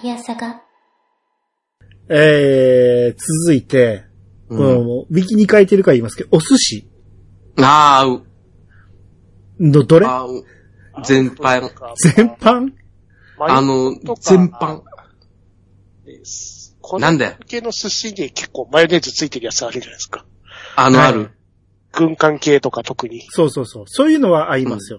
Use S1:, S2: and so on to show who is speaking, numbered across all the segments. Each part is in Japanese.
S1: いやさが。
S2: 続いて、この、ウィキに書いてるから言いますけど、お寿司のどれ？
S3: 全般。
S2: 全般？
S3: 全般。なんで
S4: 系の寿司に結構マヨネーズついてるやつあるじゃないですか。
S3: ある。
S4: 軍艦系とか特に。
S2: そう。そういうのは合いますよ。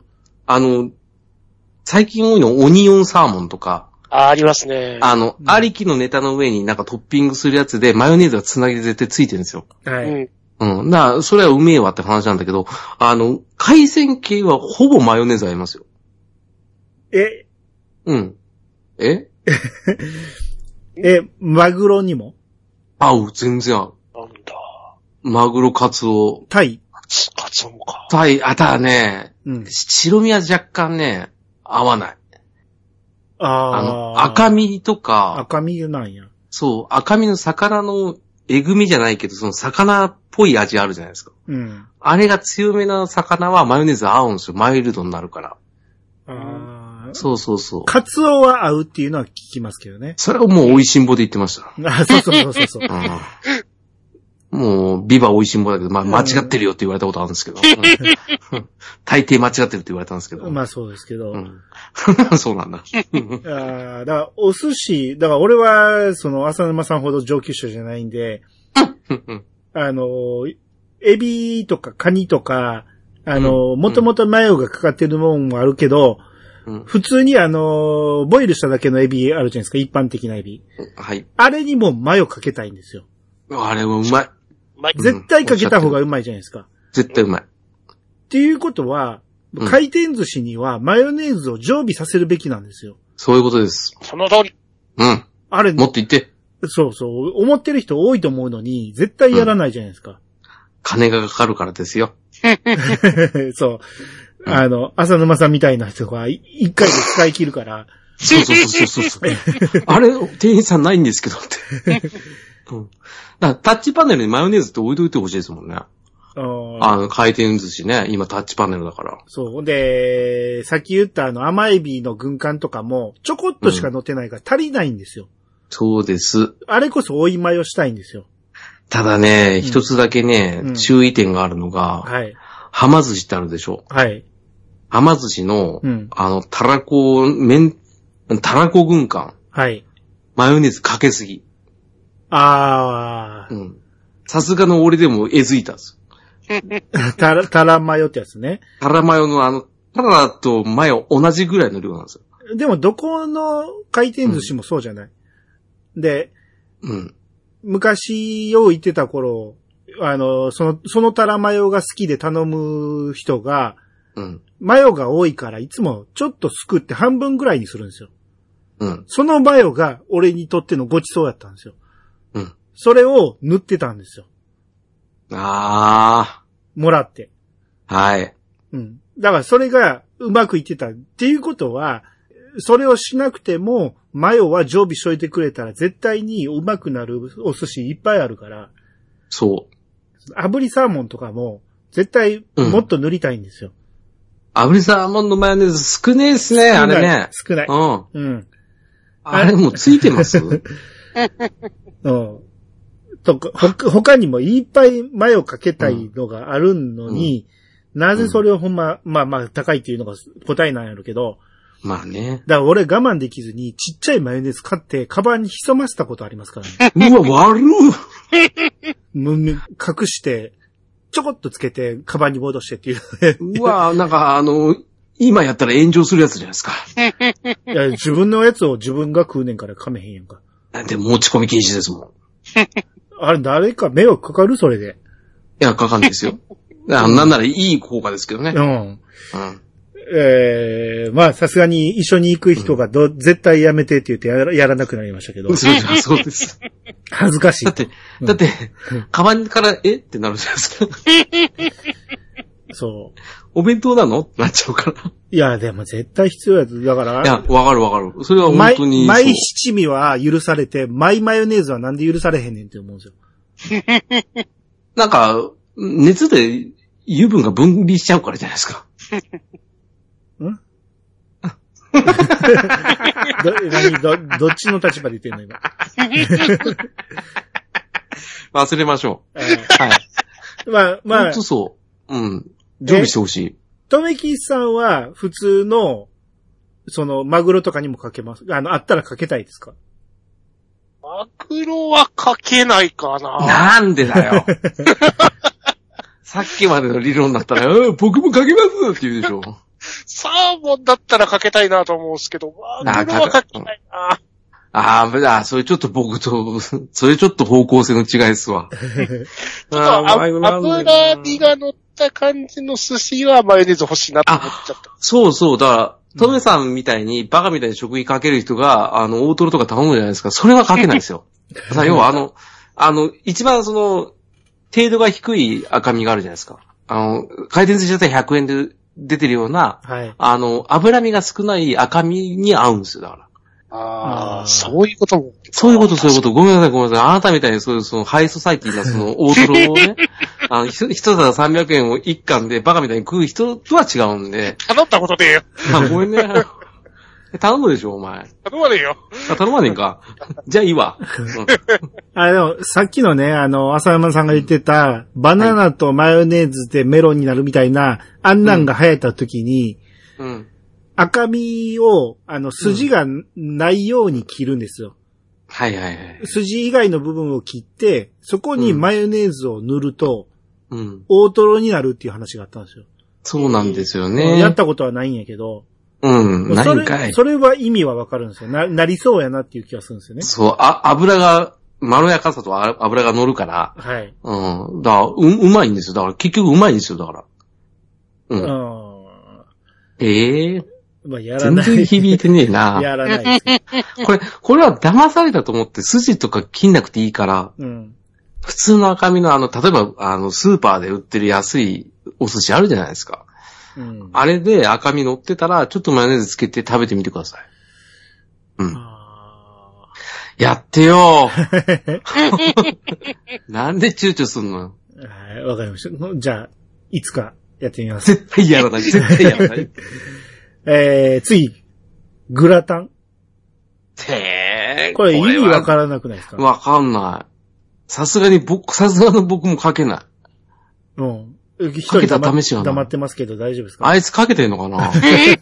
S3: 最近多いのオニオンサーモンとか。
S4: ありますね。
S3: ありきのネタの上になんかトッピングするやつでマヨネーズがつなぎで絶対ついてるんですよ。
S2: はい。
S3: それはうめえわって話なんだけど、海鮮系はほぼマヨネーズ合いますよ。
S2: マグロにも
S3: 合う、全然合う。
S4: なんだ。
S3: マグロ、カツオ。
S2: タイ
S4: カツオもか。
S3: ただね、白身は若干ね、合わない。赤身とか。
S2: 赤身なんや。
S3: そう、赤身の魚のえぐみじゃないけど、その魚っぽい味あるじゃないですか。あれが強めな魚はマヨネーズ合うんですよ。マイルドになるから。そう。
S2: カツオは合うっていうのは聞きますけどね。
S3: それをもう美味しんぼで言ってました。
S2: そう。
S3: もう、ビバ美味しんぼだけど、間違ってるよって言われたことあるんですけど。大抵間違ってるって言われたんですけど。
S2: まあそうですけど。
S3: そうなんだ。
S2: だからお寿司、だから俺は、浅沼さんほど上級者じゃないんで、エビとかカニとか、もともとマヨがかかってるもんもあるけど、普通にボイルしただけのエビあるじゃないですか、一般的なエビ。
S3: はい。
S2: あれにもマヨかけたいんですよ。
S3: あれもうまい。
S2: 絶対かけた方がうまいじゃないですか。
S3: 絶対うまい。
S2: っていうことは、回転寿司にはマヨネーズを常備させるべきなんですよ。
S3: そういうことです。
S4: その通り。
S2: あれ、
S3: もっと言って。
S2: そう、思ってる人多いと思うのに、絶対やらないじゃないですか。
S3: 金がかかるからですよ。
S2: そう。浅沼さんみたいな人が一回で使い切るから。
S3: そう。あれ、店員さんないんですけどって。タッチパネルにマヨネーズって置いといてほしいですもんね。回転寿司ね。今タッチパネルだから。
S2: そう。で、さっき言った甘エビの軍艦とかも、ちょこっとしか乗ってないから足りないんですよ。
S3: そうです。
S2: あれこそ追いマヨしたいんですよ。
S3: ただね、一つだけね、注意点があるのが、
S2: はい。
S3: はま寿司ってあるでしょ。
S2: はい。
S3: はま寿司の、たらこ軍艦。
S2: はい。
S3: マヨネーズかけすぎ。さすがの俺でもえずいたんですよ。
S2: たらマヨってやつね。
S3: たらマヨのたらとマヨ同じぐらいの量なんですよ。
S2: でもどこの回転寿司もそうじゃない。で、昔よう言ってた頃、そのたらマヨが好きで頼む人が、マヨが多いからいつもちょっとすくって半分ぐらいにするんですよ。そのマヨが俺にとってのごちそうやったんですよ。それを塗ってたんですよ。もらって。
S3: はい。
S2: だからそれがうまくいってたっていうことは、それをしなくても、マヨは常備しといてくれたら絶対にうまくなるお寿司いっぱいあるから。
S3: そう。
S2: 炙りサーモンとかも、絶対もっと塗りたいんですよ。
S3: 炙りサーモンのマヨネーズ少ねえっすね、あれね。
S2: 少ない。
S3: あれもうついてます
S2: 他にもいっぱいマヨかけたいのがあるのに、なぜそれをまあ高いっていうのが答えなんやろうけど、
S3: まあね。
S2: だから俺我慢できずにちっちゃいマヨネーズ買ってカバンに潜ませたことありますから
S3: ね。うわ、悪
S2: 隠して、ちょこっとつけてカバンに戻してっていう。
S3: うわ、なんか今やったら炎上するやつじゃないですか。
S2: いや、自分のやつを自分が食うねんから噛めへんやんか。
S3: でも持ち込み禁止ですもん。
S2: あれ誰か迷惑かかるそれで。
S3: いや、かかんないですよ。なんならいい効果ですけどね。
S2: まあさすがに一緒に行く人が絶対やめてって言ってやらなくなりましたけど。
S3: そうです。
S2: 恥ずかしい。
S3: だって、カバンからってなるじゃないですか。
S2: そう。
S3: お弁当なのってなっちゃうから。
S2: いや、でも絶対必要やつ。だから。
S3: いや、わかる。それは本当に。
S2: マイ七味は許されて、マイマヨネーズはなんで許されへんねんって思うんですよ。
S3: なんか、熱で油分が分離しちゃうからじゃないですか。
S2: どっちの立場で言ってんの今。
S3: 忘れましょう。はい。
S2: まあ。
S3: ほんとそう。うん。常備してほしい。
S2: とめきさんは普通の、マグロとかにもかけます。あったらかけたいですか？
S4: マグロはかけないかな。
S3: なんでだよ。さっきまでの理論だったら、僕もかけますって言うでしょ。
S4: サーモンだったらかけたいなと思うんですけど、マグロはかけないな。
S3: それちょっと僕と、それちょっと方向性の違いですわ。
S4: 油身が乗った感じの寿司はマヨネーズ欲しいなと思っちゃった。
S3: そうそう、だから、トメさんみたいに、バカみたいに食費かける人が、大トロとか頼むじゃないですか。それはかけないですよ。要は一番程度が低い赤身があるじゃないですか。回転寿司だったら100円で出てるような、はい、脂身が少ない赤身に合うんですよ、だから。
S4: そういうことも。
S3: そういうこと。ごめんなさい。あなたみたいにハイソサイティな大トロをね、一皿300円を一貫でバカみたいに食う人とは違うんで。
S4: 頼ったことでよ。
S3: ごめんね。頼むでしょ、お前。
S4: 頼まねえよ。
S3: 頼まねえか。じゃあいいわ。
S2: でも、さっきのね、浅山さんが言ってた、バナナとマヨネーズでメロンになるみたいな、あんなんが流行った時に、赤身を、筋がないように切るんですよ。
S3: はいはいはい。
S2: 筋以外の部分を切って、そこにマヨネーズを塗ると、大トロになるっていう話があったんですよ。
S3: そうなんですよね。
S2: やったことはないんやけど。
S3: ないんかい。
S2: それは意味はわかるんですよ。なりそうやなっていう気がするんですよね。
S3: そう、油が、まろやかさと油が乗るから。
S2: はい。
S3: だから、うまいんですよ。だから結局うまいんですよ、だから。
S2: まあ、やらない。
S3: 全然響いてねえな。
S2: やらないです。
S3: これは騙されたと思って筋とか切んなくていいから、普通の赤身の例えば、スーパーで売ってる安いお寿司あるじゃないですか。あれで赤身乗ってたら、ちょっとマヨネーズつけて食べてみてください。やってよなんで躊躇すんのよ。
S2: はい、わかりました。じゃあ、いつかやってみます。
S3: 絶対やらない。
S2: 次、グラタン。これ意味わからなくないですか？
S3: わかんない。さすがの僕もかけない。
S2: かけた試しは黙ってますけど大丈夫ですか？
S3: あいつかけてんのかな？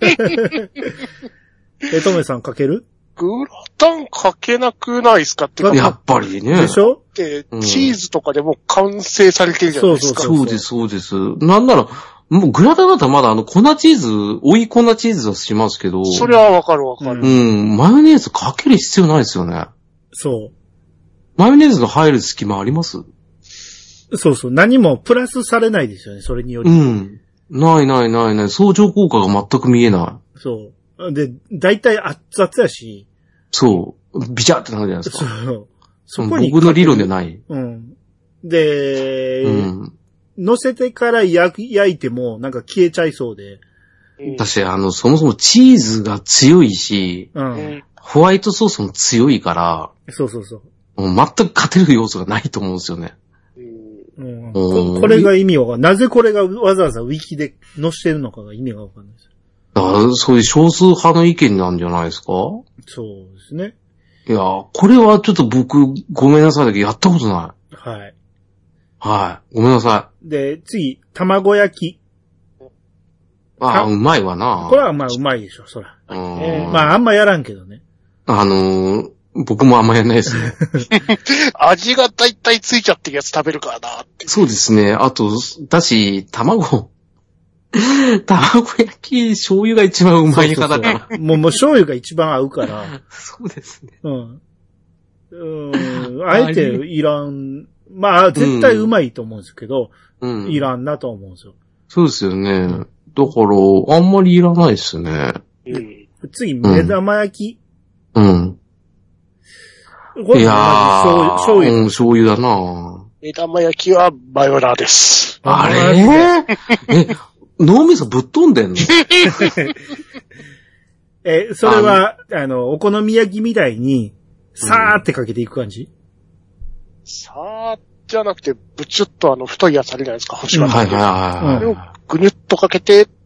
S2: トメさんかける？
S4: グラタンかけなくないですかって
S3: やっぱりね。
S2: でしょ？
S4: で、チーズとかでも完成されてるじゃないですか。
S3: そうです。なんなら、もうグラタンだったらまだ粉チーズ、追い粉チーズはしますけど。
S4: それはわかる。
S3: マヨネーズかける必要ないですよね。
S2: そう。
S3: マヨネーズの入る隙間あります？
S2: そう。何もプラスされないですよね、それにより。
S3: ない。相乗効果が全く見えない。
S2: そう。で、だいたい熱々やし。
S3: そう。ビチャってなるじゃないですか。
S2: そこに。
S3: 僕の理論でない。
S2: で、乗せてから焼いてもなんか消えちゃいそうで。
S3: 私、そもそもチーズが強いし、ホワイトソースも強いから、
S2: そう。
S3: 全く勝てる要素がないと思うんですよね。
S2: これが意味は、なぜこれがわざわざウィキで載してるのかが意味がわかんないです。
S3: そういう少数派の意見なんじゃないですか？
S2: そうですね。
S3: いや、これはちょっと僕、ごめんなさいだけどやったことない。はい。ごめんなさ
S2: い。で、次、卵焼き。
S3: うまいわな。
S2: これはまあうまいでしょ、そら。まああんまやらんけどね。
S3: 僕もあんまやんないですね。
S4: 味がだいたいついちゃってるやつ食べるからなって。
S3: そうですね。あと、卵焼き、醤油が一番うまい派だから。
S2: もう醤油が一番合うから。
S3: そうですね。
S2: あえていらん。まあ、絶対うまいと思うんですけど、いらんなと思うんですよ。
S3: そうですよね。だから、あんまりいらないですね。
S2: 次、目玉焼き。
S3: いやー、醤油だな。
S4: 目玉焼きはマヨラーです。
S3: あれ脳みそぶっ飛んでんの？
S2: それは、お好み焼きみたいに、さーってかけていく感じ？
S4: さーじゃなくて、ぶちゅっと太いやつあるじゃないですか、星型。
S3: はい。
S4: あれをぐにゅっとかけて、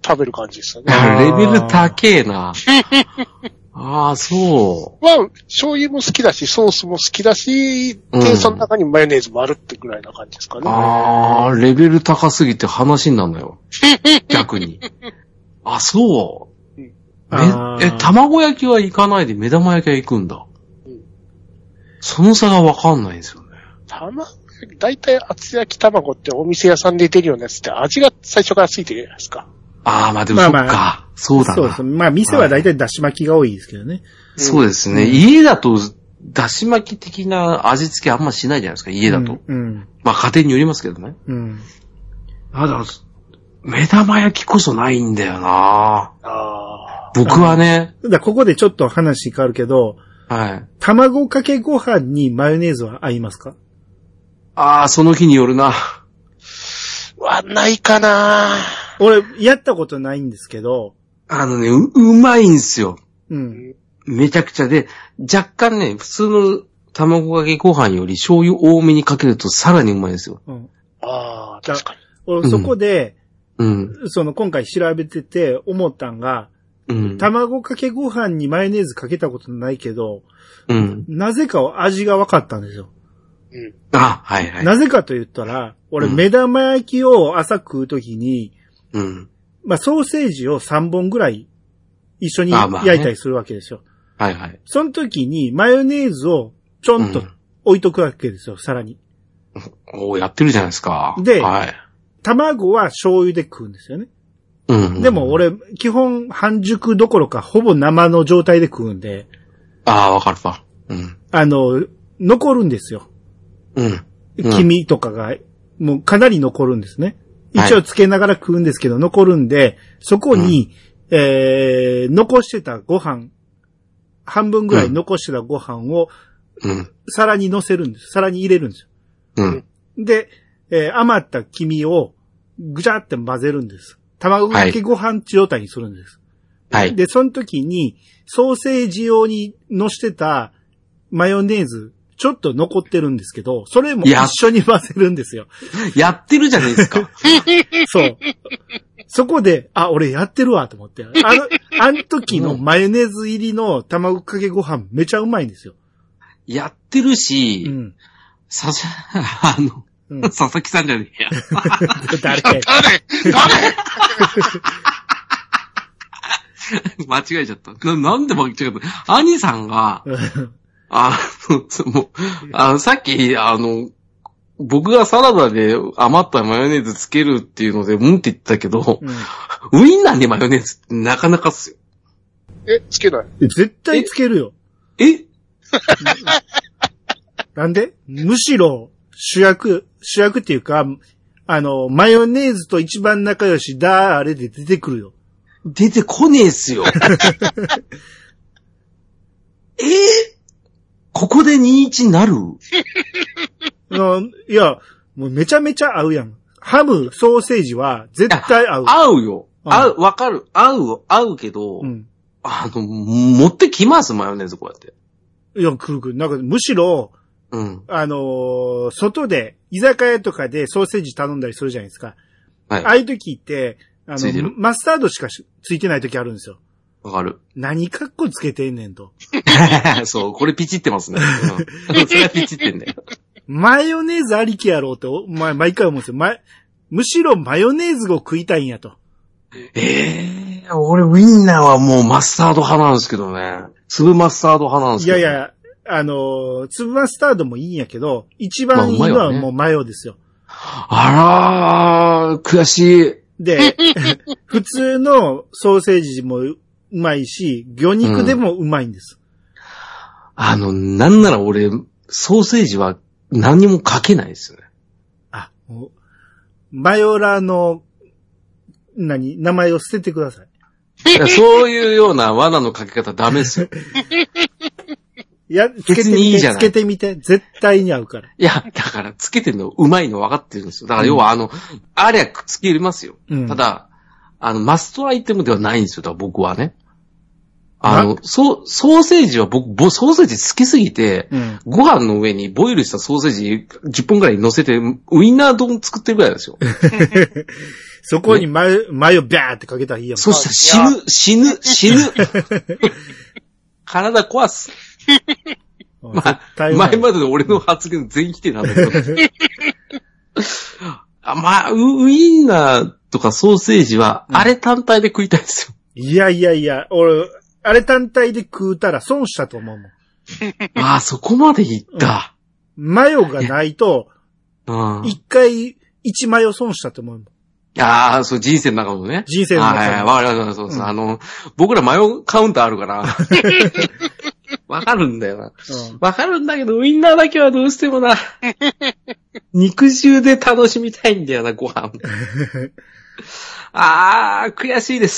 S4: 食べる感じですよね。
S3: レベル高えな。ああ、そう。
S4: まあ、醤油も好きだし、ソースも好きだし、テその中にマヨネーズもあるってぐらいな感じですかね。
S3: ああ、レベル高すぎて話になるのよ。逆に。あ、そう。卵焼きは行かないで目玉焼きは行くんだ。その差がわかんないんですよね。
S4: だいたい厚焼き卵ってお店屋さんで出るようなやつって味が最初からついてるじゃないですか。
S3: ああ、まあでもそっか。そうだな。
S2: そうです。まあ店はだいたいだし巻きが多いですけどね。
S3: そうですね。家だと、だし巻き的な味付けあんましないじゃないですか、家だと。まあ家庭によりますけどね。だから、目玉焼きこそないんだよな僕はね。
S2: ここでちょっと話変わるけど、卵かけご飯にマヨネーズは合いますか？
S3: その日によるな。
S4: ないかな
S2: 俺、やったことないんですけど。
S3: うまいんすよ。めちゃくちゃで、若干ね、普通の卵かけご飯より醤油多めにかけるとさらにうまいですよ。
S4: 確かに。
S2: 俺そこで、今回調べてて思ったんが、卵かけご飯にマヨネーズかけたことないけど、なぜか味が分かったんですよ。なぜかと言ったら、俺、目玉焼きを朝食うときに、まあ、ソーセージを3本ぐらい一緒に焼いたりするわけですよ。その時にマヨネーズをちょんと置いとくわけですよ、さらに。
S3: やってるじゃないですか。
S2: で、卵は醤油で食うんですよね。でも俺、基本半熟どころかほぼ生の状態で食うんで。
S3: わかるわ。
S2: 残るんですよ。黄身とかが、もうかなり残るんですね。一応つけながら食うんですけど、残るんで、そこに、残してたご飯、半分ぐらい残してたご飯を、皿に乗せるんです。皿に入れるんですよ。で、余った黄身をぐちゃって混ぜるんです。卵かけご飯状態にするんです。で、その時に、ソーセージ用に乗してたマヨネーズ、ちょっと残ってるんですけど、それも一緒に混ぜるんですよ。
S3: やってるじゃないですか。
S2: そう。そこで、俺やってるわと思って。あの時のマヨネーズ入りの卵かけご飯めちゃうまいんですよ。
S3: やってるし、佐々木さんじゃねえや。
S2: 誰
S3: 間違えちゃった。なんで間違えた？兄さんが、さっき、僕がサラダで余ったマヨネーズつけるっていうので、って言ってたけど、ウインナーにマヨネーズってなかなかっすよ。
S4: つけない？
S2: 絶対つけるよ。なんで？むしろ、主役っていうか、マヨネーズと一番仲良しだ、あれで出てくるよ。
S3: 出てこねえっすよ。ここで21なる？
S2: いや、もうめちゃめちゃ合うやん。ハム、ソーセージは絶対合う。
S3: 合うよ。わかる。合うけど、持ってきます、マヨネーズこうやって。
S2: いや、くる。なんか、むしろ、外で、居酒屋とかでソーセージ頼んだりするじゃないですか。ああいう時って、マスタードしかついてない時あるんですよ。
S3: わかる。
S2: 何カッコつけてんねんと。
S3: そう、これピチってますね。それはピチってんだよ。
S2: マヨネーズありきやろうって、毎回思うんですよ。むしろマヨネーズを食いたいんやと。
S3: 俺ウインナーはもうマスタード派なんですけどね。粒マスタード派なんですけど、ね。
S2: いや、粒マスタードもいいんやけど、一番いいのはもうマヨですよ。
S3: 悔しい。
S2: で、普通のソーセージもうまいし、魚肉でもうまいんです。
S3: なんなら俺、ソーセージは何もかけないですよね。
S2: マヨラーの、名前を捨ててくださ
S3: い。そういうような罠のかけ方ダメですよ。
S2: つけてみて、いいじゃない。つけてみて、絶対に合うから。
S3: いや、だからつけてるのうまいの分かってるんですよ。だから要はあれはくっつけれますよ。ただ、マストアイテムではないんですよ。だから僕はね。ソーセージは僕、ソーセージ好きすぎて、ご飯の上にボイルしたソーセージ10本くらい乗せて、ウインナー丼作ってるぐらいですよ。
S2: そこにマヨビャーってかけたらいいやん。
S3: そしたら死ぬ。体壊す。まあ、前までの俺の発言全否定なんだけど。ウインナーとかソーセージは、あれ単体で食いたいですよ。
S2: いや、俺、あれ単体で食うたら損したと思うもん。
S3: ああ、そこまでいった。
S2: マヨがないと、一回、1マヨ損したと思うもん。
S3: ああ、そう、人生の中のね。
S2: 人生の中の。
S3: はい、わかります。そうそう、僕らマヨカウンターあるから。わかるんだよな。わかるんだけど、ウインナーだけはどうしてもな。肉汁で楽しみたいんだよな、ご飯。悔しいです。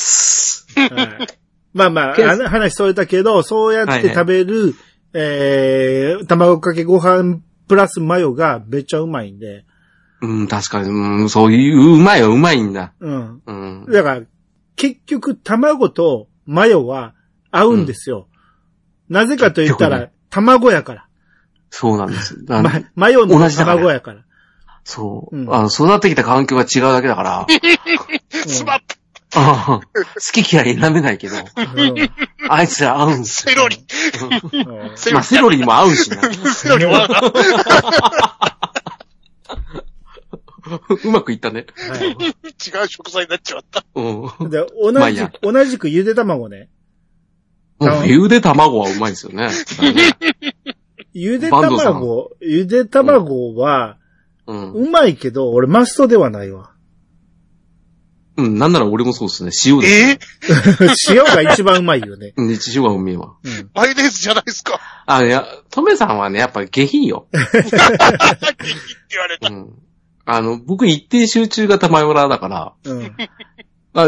S2: はい、まあ、話それたけど、そうやって食べる、卵かけご飯プラスマヨがめっちゃうまいんで。
S3: 確かに、そういう、うまいんだ。
S2: だから、結局、卵とマヨは合うんですよ。なぜかと言ったら、卵やから。
S3: そうなんです。
S2: マヨの卵やから。
S3: そう。育ってきた環境が違うだけだから。
S4: スマップ
S3: 好き嫌い選べないけど。あいつら合うんすよ。
S4: セロリ。
S3: まあ、セロリにも合うしな。セロリも合うな。うまくいったね。
S4: はい、違う食材になっちまった。
S2: で同じくゆで卵ね。
S3: ゆで卵はうまいですよね。
S2: ゆで卵は、うまいけど、俺マストではないわ。
S3: なんなら俺もそうですね。塩です、
S2: ね。塩が一番うまいよね。
S3: 塩がうめえわ。
S4: マヨネーズじゃないですか。
S3: トメさんはね、やっぱ下品よ。
S4: 下品って言われた。
S3: 僕一定集中型マヨラーだから、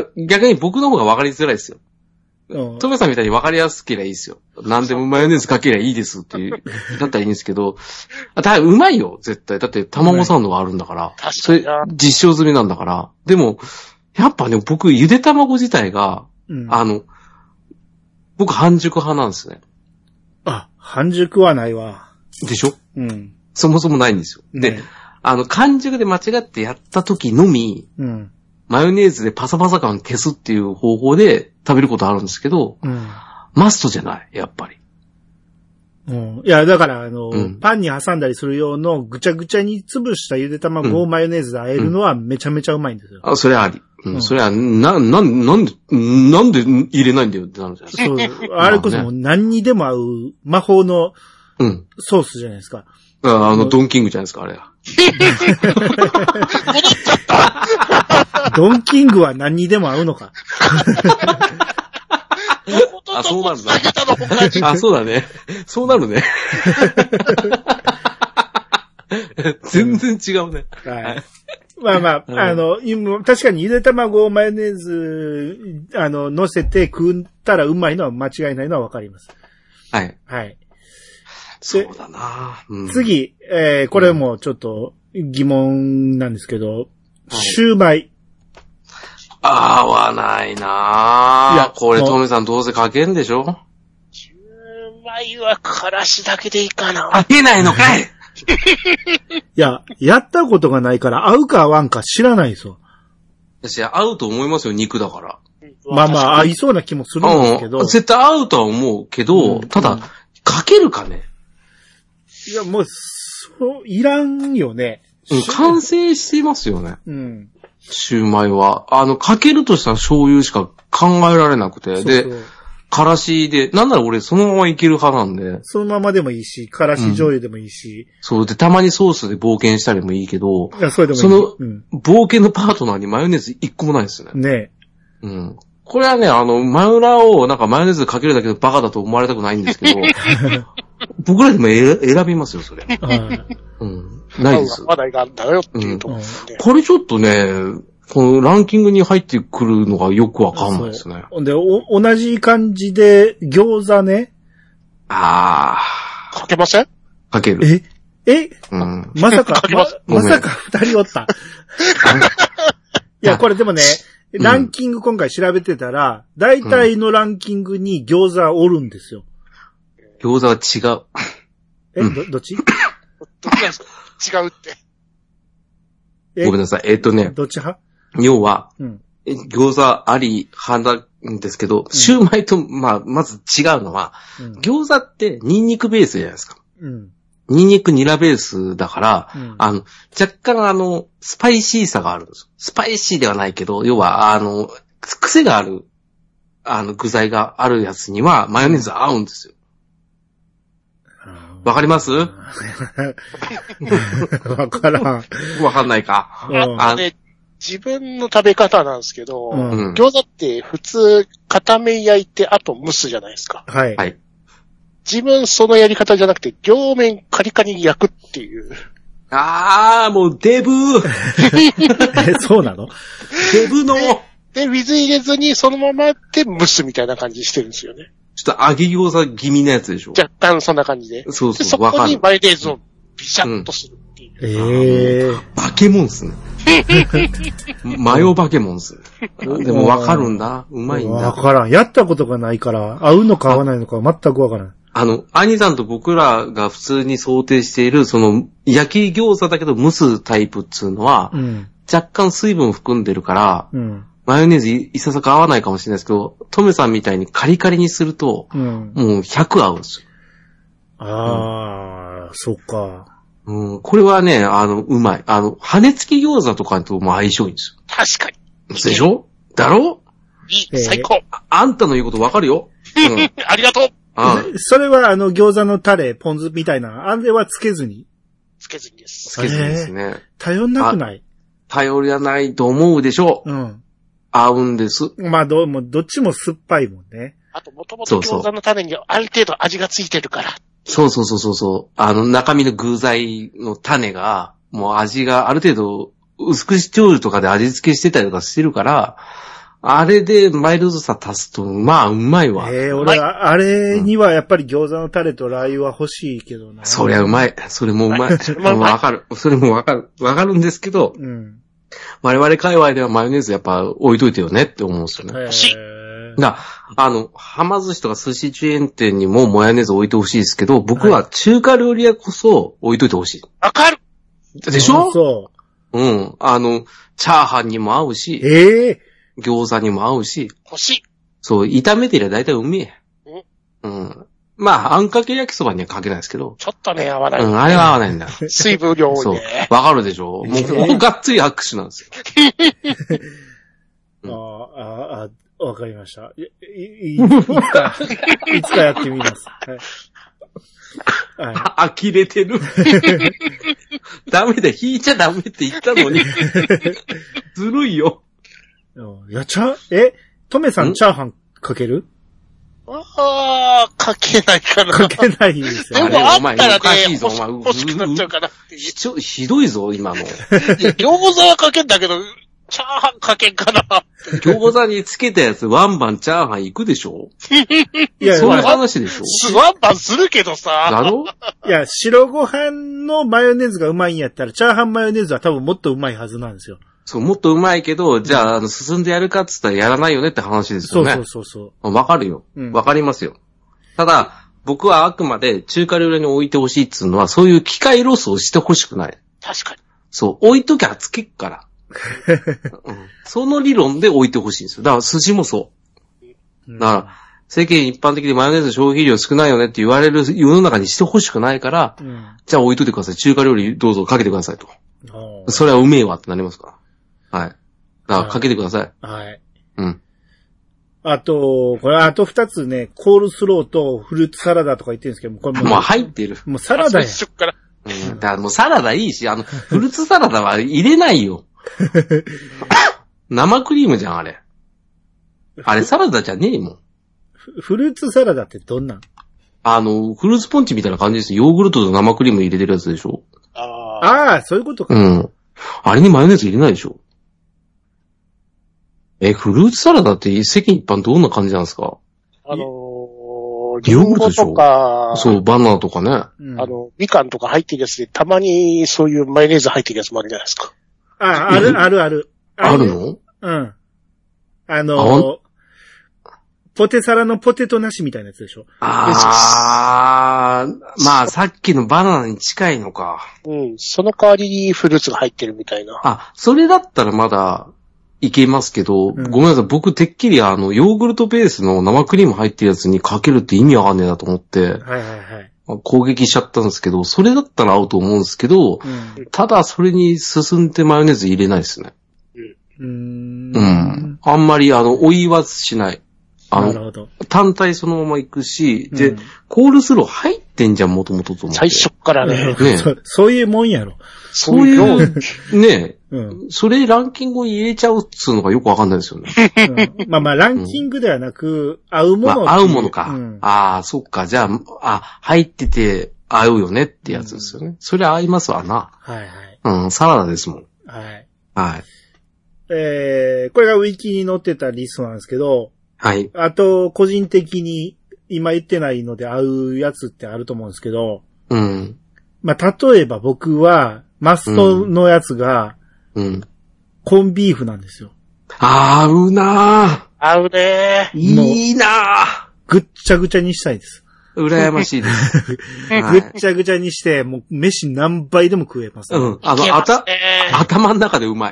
S3: 逆に僕の方が分かりづらいですよ。トメさんみたいに分かりやすければいいですよ。何でもマヨネーズかければいいですっていう、だったらいいんですけど、うまいよ、絶対。だって卵サンドがあるんだから。それ、実証済みなんだから。でも、やっぱね、僕、ゆで卵自体が、僕半熟派なんですね。
S2: 半熟はないわ。
S3: でしょ？そもそもないんですよ。で、完熟で間違ってやった時のみ、マヨネーズでパサパサ感消すっていう方法で食べることあるんですけど、マストじゃない、やっぱり。
S2: いや、だから、パンに挟んだりする用のぐちゃぐちゃに潰したゆで卵をマヨネーズで和えるのはめちゃめちゃうまいんですよ。
S3: それはあり。それは、なんで入れないんだよってなるじゃないですか。
S2: そう。あれこそもう何にでも合う魔法のソースじゃないですか。
S3: ドンキングじゃないですか、あれ。
S2: ドンキングは何にでも合うのか。
S3: そうなるな。そうだね。そうなるね。全然違うね。
S2: はい。まあ、確かにゆで卵をマヨネーズ、乗せて食ったらうまいのは間違いないのはわかります。
S3: はい。
S2: はい。
S3: そうだな、
S2: 次、これもちょっと疑問なんですけど、シューマイ。
S3: 合わないなぁ。いや、これトメさんどうせかけんでしょ？
S4: シューマイはからしだけでいいかな。
S3: かけないのかい？
S2: いや、やったことがないから合うか合わんか知らないですよ。
S3: 私、合うと思いますよ、肉だから。
S2: まあ、合いそうな気もするんですけど。
S3: 絶対合うとは思うけど、ただ、かけるかね。
S2: いや、もう、いらんよね。
S3: 完成してますよね。シューマイは。かけるとしたら醤油しか考えられなくて。で、からしで、なんなら俺そのままいける派なんで。
S2: そのままでもいいし、からし醤油でもいいし。
S3: そうで、たまにソースで冒険したりもいいけど、
S2: いや、それでもいい。
S3: その、冒険のパートナーにマヨネーズ一個もないですね。
S2: ね
S3: え。これはね、マヨラーをなんかマヨネーズかけるだけでバカだと思われたくないんですけど、僕らでも選びますよ、それ。ないです。
S4: 話題があるんだよっていうところで。
S3: これちょっとね、このランキングに入ってくるのがよくわかんないですね。
S2: で、同じ感じで餃子ね。
S4: かけません？
S3: かける。
S2: まさか二人おった。いや、これでもね、ランキング今回調べてたら、大体のランキングに餃子おるんですよ。
S3: 餃子は違う。
S2: どっち？
S4: どっちなんですか？違うって。
S3: ごめんなさい。
S2: どっち派？
S3: 要は、餃子あり派なんですけど、シューマイと、まず違うのは、餃子ってニンニクベースじゃないですか。ニンニクニラベースだから、若干スパイシーさがあるんですよ。スパイシーではないけど、要は、癖がある、具材があるやつには、マヨネーズ合うんですよ。わかります？わ
S2: からん。
S3: わかんないか。
S4: 自分の食べ方なんですけど、餃子って普通、片面焼いて、あと蒸すじゃないですか。
S2: はい。
S4: 自分そのやり方じゃなくて、両面カリカリに焼くっていう。
S3: もうデブー
S2: そうなの？
S3: デブの
S4: で、水入れずにそのままで蒸すみたいな感じしてるんですよね。
S3: ちょっと揚げ餃子気味なやつでしょ？
S4: 若干そんな感じで。
S3: そうそう、
S4: そこにマヨネーズをビシャッとするっていう。
S3: バケモンっすね。マヨバケモンっすね。でもわかるんだ。うまいんだ。
S2: わからん。やったことがないから、合うのか合わないのか全くわからん。
S3: 兄さんと僕らが普通に想定している、焼き餃子だけど蒸すタイプっつうのは、若干水分含んでるから、マヨネーズいささか合わないかもしれないですけど、トメさんみたいにカリカリにすると、もう100合うんですよ。
S2: そっか。
S3: これはね、うまい。羽根付き餃子とかとも相性いいんですよ。
S4: 確かに。
S3: でしょ？だろ？
S4: いい、最高。
S3: あんたの言うことわかるよ。
S4: ありがとう。
S2: それは餃子のタレ、ポン酢みたいな、あれはつけずに？
S4: つけずにです。
S3: つけずにですね。
S2: 頼んなくない？
S3: 頼りはないと思うでしょう。合うんです。
S2: まあどっちも酸っぱいもんね。
S4: あと、もともと餃子のタレにある程度味がついてるから。
S3: そう。中身の具材の種が、もう味がある程度、薄口醤油とかで味付けしてたりとかしてるから、あれでマイルドさ足すと、まあ、うまいわ。
S2: 俺は、あれにはやっぱり餃子のタレとラー油は欲しいけどな。
S3: そりゃうまい。それもうまい。わかる。それもわかる。わかるんですけど、我々界隈ではマヨネーズやっぱ置いといてよねって思うんですよね。
S4: 欲しい。
S3: はま寿司とか寿司チェーン店にもマヨネーズ置いてほしいですけど、僕は中華料理屋こそ置いといてほしい。
S4: わかる。
S3: でしょ？
S2: そう。
S3: チャーハンにも合うし、餃子にも合うし。
S4: 欲しい。
S3: そう、炒めてりゃ大体うめえ。まあ、あんかけ焼きそばにはかけないですけど。
S4: ちょっとね、合わない、
S3: あれは合わないんだ。
S4: 水分量多いね。
S3: そう。わかるでしょ？もうがっつり握手なんです
S2: よ。わかりました。いつかやってみます。
S3: 呆れてる。ダメだ、引いちゃダメって言ったのに。ずるいよ。
S2: トメさんチャーハンかける？
S4: かけないかな。
S2: かけないですよ。
S4: でもあったらね、欲しくなっちゃうからっていう。
S3: ひどいぞ、今の。
S4: 餃子はかけんだけど、チャーハンかけんかな。
S3: 餃子につけたやつワンバンチャーハン行くでしょ？いや、そういう話でしょ？
S4: ワンバンするけどさ。
S3: だろ？
S2: いや、白ご飯のマヨネーズがうまいんやったら、チャーハンマヨネーズは多分もっとうまいはずなんですよ。
S3: そう、もっとうまいけど、じゃあ、進んでやるかって言ったらやらないよねって話ですよね。
S2: そう。
S3: わかるよ。わかりますよ。ただ、僕はあくまで中華料理に置いてほしいっていうのは、そういう機械ロスをしてほしくない。
S4: 確かに。
S3: そう、置いときゃつけっから。その理論で置いてほしいんですよ。だから寿司もそう。だから、世間一般的にマヨネーズ消費量少ないよねって言われる世の中にしてほしくないから、じゃあ置いといてください。中華料理どうぞかけてくださいと。それはうめえわってなりますから。はい。だからかけてください。
S2: はい。
S3: あ
S2: と2つね、コールスローとフルーツサラダとか言ってるんですけど、これ
S3: もう入ってる。
S2: もうサラダや。
S3: だからもうサラダいいし、フルーツサラダは入れないよ。生クリームじゃん、あれ。あれサラダじゃねえもん。
S2: フルーツサラダってどんなん？
S3: フルーツポンチみたいな感じですよ。ヨーグルトと生クリーム入れてるやつでしょ。
S2: そういうことか。
S3: あれにマヨネーズ入れないでしょ。フルーツサラダって世間一般どんな感じなんですか？
S4: ヨーグルトでしょとか、
S3: そう、バナナとかね。
S4: みかんとか入ってるやつで、たまにそういうマヨネーズ入ってるやつもあるじゃないですか。
S2: ある。
S3: あるの？
S2: ポテサラのポテトなしみたいなやつでしょ。
S3: まあ、さっきのバナナに近いのか。
S4: その代わりにフルーツが入ってるみたいな。
S3: それだったらまだいけますけど、ごめんなさい、僕てっきりヨーグルトベースの生クリーム入ってるやつにかけるって意味わかんねえなと思って、はいはいはい。攻撃しちゃったんですけど、それだったら合うと思うんですけど、ただそれに進んでマヨネーズ入れないですね。あんまりお言わずしない。なるほど。単体そのまま行くし、で、コールスロー入ってんじゃん、もともとと思って。
S4: 最初からね。
S2: そういうもんやろ。
S3: そういう、ねそれランキングに入れちゃうっつうのがよくわかんないですよね。
S2: まあ、ランキングではなく、合うもの。
S3: 合うものか。ああ、そっか。じゃあ、入ってて合うよねってやつですよね。それ合いますわな。はいはい。サラダですもん。はい。はい。
S2: これがウィキに載ってたリストなんですけど、はい。あと、個人的に今言ってないので合うやつってあると思うんですけど、まあ、例えば僕は、マストのやつが、コンビーフなんですよ。
S3: 合うなぁ。
S4: 合うね
S3: ー。いいなぁ。
S2: ぐっちゃぐちゃにしたいです。
S3: 羨ましいです。
S2: ぐっちゃぐちゃにして、もう飯何倍でも食えます、ね。
S3: 頭の中でうまい。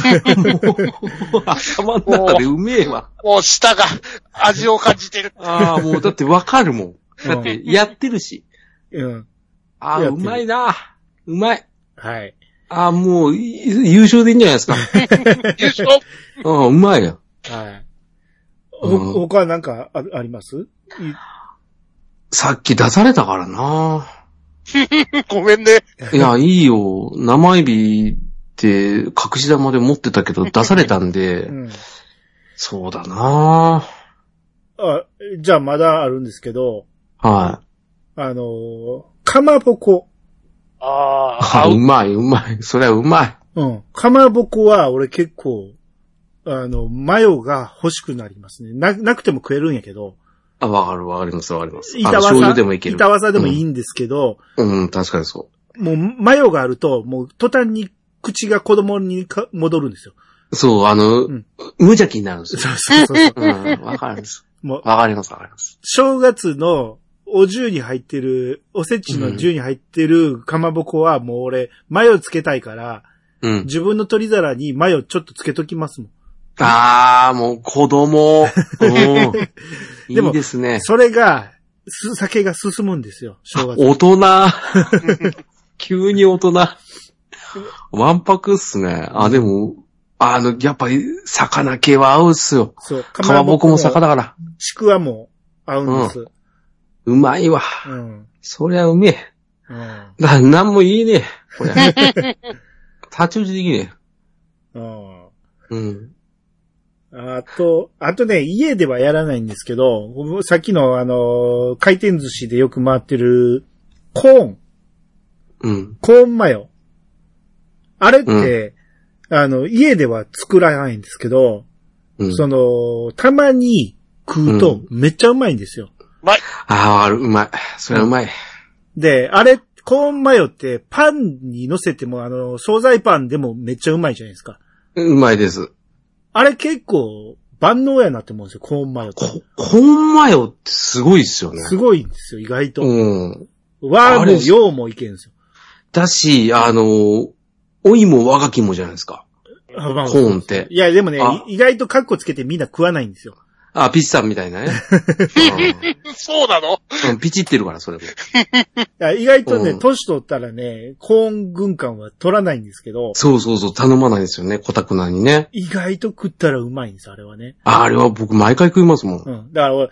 S3: 頭の中でうめえわ。
S4: もう舌が味を感じてる。
S3: もうだってわかるもん。だってやってるし。うまいな。うまい。はい。もう優勝でいいんじゃないですか。
S4: 優勝
S3: うまいよ。はい。
S2: 他なんかあります？
S3: さっき出されたからな
S4: ごめんね。
S3: いや、いいよ。生エビって隠し玉で持ってたけど出されたんで、そうだな
S2: じゃあまだあるんですけど、
S3: はい。
S2: かまぼこ。
S3: うまい、うまい。それはうまい。
S2: かまぼこは俺結構、マヨが欲しくなりますね。なくても食えるんやけど。
S3: わかります。
S2: 醤油でもいける。板わさでもいいんですけど。
S3: 確かにそう。
S2: もう、マヨがあると、もう、途端に口が子供に戻るんですよ。
S3: そう、無邪気になるんですよ。そう。わかるんです。わかります。
S2: 正月のお重に入ってる、おせちの重に入ってるかまぼこはもう俺、マヨつけたいから、自分の取り皿にマヨちょっとつけときますもん。
S3: もう子供。いいですね。
S2: それが、酒が進むんですよ、正月。
S3: 大人。急に大人。わんぱくっすね。でも、やっぱり、魚系は合うっすよ。そう。かまぼこも魚だから。
S2: ちくわも合うんです。
S3: うまいわ。そりゃうめえ。なんも言えねえ。これ。太刀打ちできねえ。
S2: あとね、家ではやらないんですけど、さっきの回転寿司でよく回ってる、コーンマヨ。あれって、家では作らないんですけど、たまに食うとめっちゃうまいんですよ。
S4: うまい。
S3: うまい。それはうまい。
S2: で、コーンマヨってパンに乗せても、惣菜パンでもめっちゃうまいじゃないですか。
S3: うまいです。
S2: あれ結構万能やなって思うんですよ、コーンマヨって。
S3: コーンマヨってすごいっすよね。
S2: すごいんですよ、意外と。和も洋もいけるんですよ。
S3: だし、お芋和がきもじゃないですか。コーンって。
S2: いや、でもね、意外とカッコつけてみんな食わないんですよ。
S3: ピッサンみたいなね。
S4: そうなの？
S3: ピチってるから、それも。
S2: 意外とね、年取ったらね、コーン軍艦は取らないんですけど。
S3: そう、頼まないですよね、コタクナにね。
S2: 意外と食ったらうまいんです、あれはね。
S3: あれは僕毎回食いますもん。
S2: だから、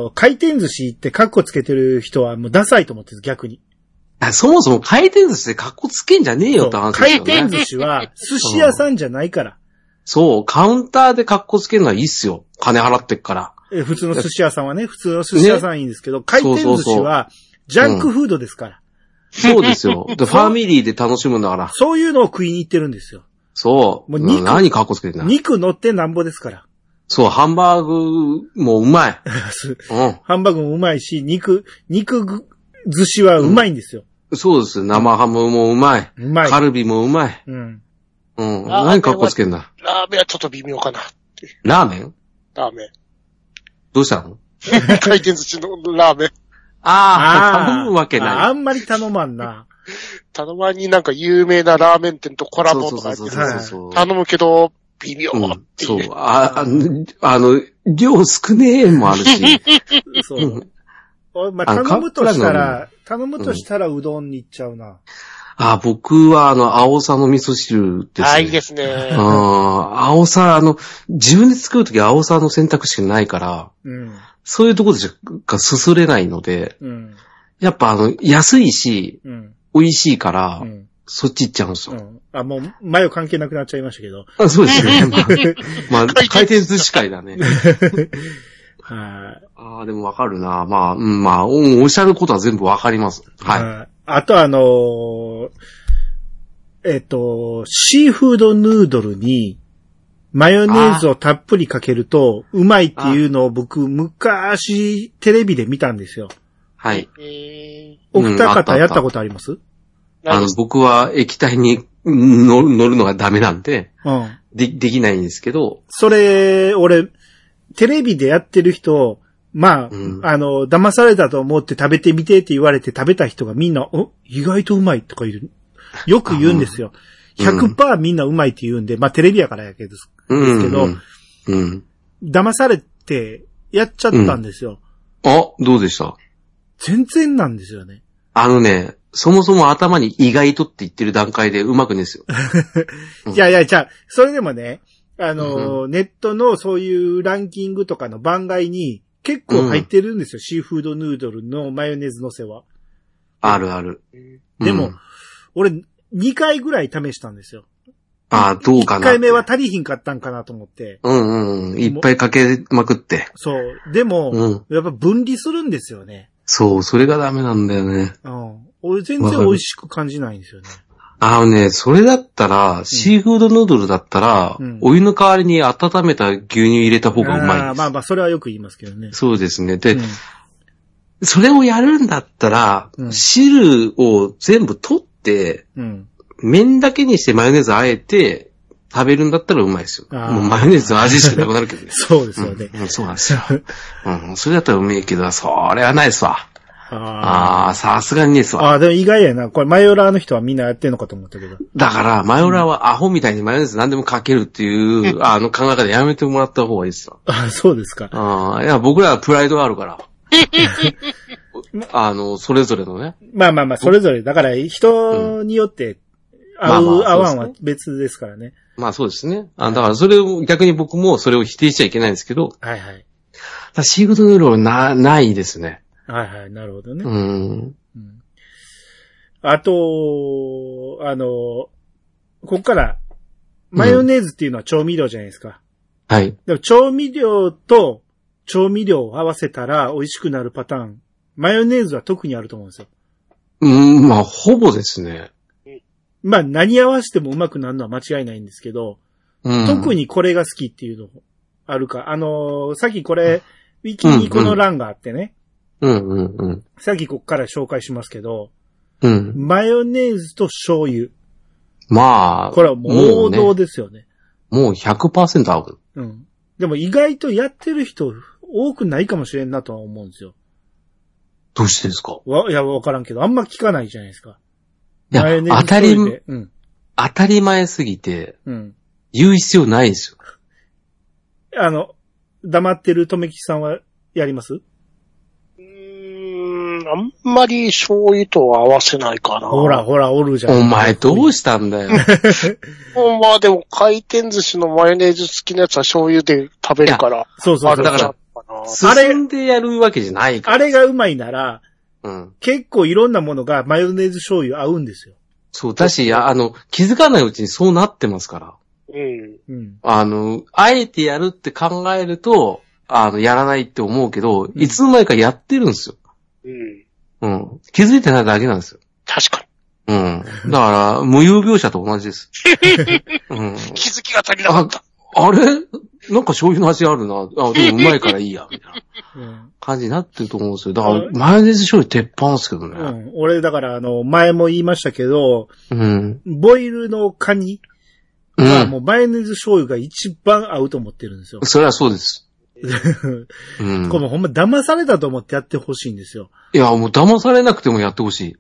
S2: 回転寿司ってカッコつけてる人はもうダサいと思ってる、逆に。
S3: そもそも回転寿司でカッコつけんじゃねえよって話ですよね。
S2: 回転寿司は寿司屋さんじゃないから。
S3: そう、カウンターでカッコつけるのはいいっすよ。金払ってっから。
S2: 普通の寿司屋さんはね、普通の寿司屋さんいいんですけど、回転寿司はジャンクフードですから。
S3: そうですよ。ファミリーで楽しむんだから。
S2: そういうのを食いに行ってるんですよ。
S3: そう。もう何カッコつけてんだ。
S2: 肉乗ってなんぼですから。
S3: そう、ハンバーグもうまい。
S2: ハンバーグもうまいし、肉寿司はうまいんですよ。
S3: そうです。生ハムもうまい。カルビもうまい。何カッコつけんだ。
S4: ラーメンはちょっと微妙かなって。
S3: ラーメン。どうしたの？
S4: 回転寿司のラーメン。
S3: 頼むわけない。
S2: あんまり頼まんな。
S4: 頼まんになんか有名なラーメン店とコラボとかやって頼むけど、 微妙っていう。
S3: そう。量少ねえもあるし。
S2: そう。まあ、頼むとしたらうどんに行っちゃうな。
S3: 僕は青さの味噌汁ですね。
S4: いいですね。
S3: 青さ、自分で作るときは青さの選択肢がないから、そういうところでしかすすれないので、やっぱ安いし、美味しいから、そっち行っちゃうんですよ。
S2: もう、マヨ関係なくなっちゃいましたけど。
S3: そうですね。まあ、回転寿司会だね。でもわかるな。おっしゃることは全部わかります。はい。
S2: あとシーフードヌードルに、マヨネーズをたっぷりかけると、うまいっていうのを僕、昔、テレビで見たんですよ。
S3: はい。
S2: お二方やったことあります？
S3: 僕は液体に乗るのがダメなんで、できないんですけど。
S2: それ、俺、テレビでやってる人、騙されたと思って食べてみてって言われて食べた人がみんな、意外とうまいとかよく言うんですよ。100% みんなうまいって言うんで、テレビやからやけど、騙されてやっちゃったんですよ。
S3: どうでした？
S2: 全然なんですよね。
S3: そもそも頭に意外とって言ってる段階でうまくねえですよ。
S2: じゃあ、それでもね、ネットのそういうランキングとかの番外に結構入ってるんですよ。シーフードヌードルのマヨネーズのせは。
S3: あるある。
S2: でも、俺2回ぐらい試したんですよ。
S3: どうかな。
S2: 1回目は足りひんかったんかなと思って。
S3: いっぱいかけまくって。
S2: そう。でも、やっぱ分離するんですよね。
S3: そう、それがダメなんだよね。
S2: 俺全然美味しく感じないんですよ
S3: ね。それだったら、シーフードヌードルだったら、お湯の代わりに温めた牛乳入れた方がうまいです。
S2: それはよく言いますけどね。
S3: そうですね。で、それをやるんだったら、汁を全部取って、麺だけにしてマヨネーズあえて、食べるんだったらうまいですよ。もうマヨネーズの味しかなくなるけどね。
S2: そうですよね。
S3: そうなんですよ。それだったらうめえけど、それはないですわ。さすがにねえですわ。
S2: でも意外やな。これマヨラーの人はみんなやってんのかと思ったけど。
S3: だから、マヨラーはアホみたいにマヨネーズ何でもかけるっていう、考え方やめてもらった方がいいですわ。
S2: そうですか。
S3: いや、僕らはプライドがあるから。それぞれのね。
S2: それぞれ。だから、人によって、合わんは別ですからね。
S3: そうですね。だからそれを、逆に僕もそれを否定しちゃいけないんですけど。
S2: はいはい。
S3: シーフードヌードルはないですね。
S2: はいはい、なるほどね。あと、こっから、マヨネーズっていうのは調味料じゃないですか。
S3: はい。
S2: でも調味料と調味料を合わせたら美味しくなるパターン。マヨネーズは特にあると思うんですよ。
S3: ほぼですね。
S2: 何合わせてもうまくなるのは間違いないんですけど、特にこれが好きっていうのあるか。さっきこれ、ウィキにこの欄があってね。さっきこっから紹介しますけど、マヨネーズと醤油。これはもう王道ですよね。
S3: もう 100% 合う。
S2: でも意外とやってる人多くないかもしれんなとは思うんですよ。
S3: どうしてですか？
S2: いや、わからんけど、あんま聞かないじゃないですか。
S3: マヨネーズ当たり前すぎて、言う必要ないです
S2: よ。黙ってるとめきさんはやります？
S4: あんまり醤油とは合わせないかな。
S2: ほら、おるじゃん。
S3: お前どうしたんだよ。
S4: でも回転寿司のマヨネーズ好きなやつは醤油で食べるから。
S2: そう。
S3: だから、進んでやるわけじゃないから。
S2: あれがうまいなら、結構いろんなものがマヨネーズ醤油合うんですよ。
S3: そう、だし、気づかないうちにそうなってますから。あえてやるって考えると、やらないって思うけど、いつの間にかやってるんですよ。気づいてないだけなんですよ。
S4: 確か
S3: に。だから、無有描写と同じです。
S4: 気づきが足りなかった。
S3: あれなんか醤油の味あるな。でもうまいからいいや、みたいな感じになってると思うんですよ。だから、マヨネーズ醤油鉄板ですけどね。
S2: 俺、だから、前も言いましたけど、ボイルのカニはもうマヨネーズ醤油が一番合うと思ってるんですよ。
S3: それはそうです。
S2: これほんま騙されたと思ってやってほしいんですよ。
S3: いや、もう騙されなくてもやってほしい。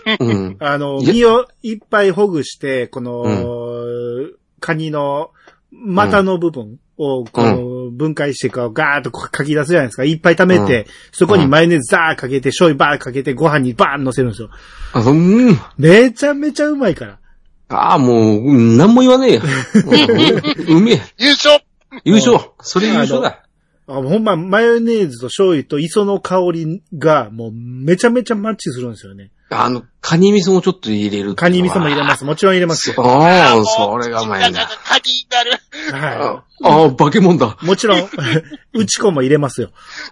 S2: 身をいっぱいほぐして、この、カニの股の部分をこう分解してガーッと書き出すじゃないですか。いっぱい溜めて、そこにマヨネーズザーかけて、醤油バーかけて、ご飯にバーン乗せるんですよ。めちゃめちゃうまいから。
S3: ああ、もう、なんも言わねえよ。うめえ。優勝それ優勝だ。
S2: ほんま、マヨネーズと醤油と磯の香りが、もう、めちゃめちゃマッチするんですよね。
S3: カニ味噌もちょっと入れる。
S2: カニ味噌も入れます。もちろん入れますよ。
S3: ああ、それがうまいな。
S4: カニになる。
S2: はい。
S3: ああ、化け物だ。
S2: もちろん、うちこも入れますよ。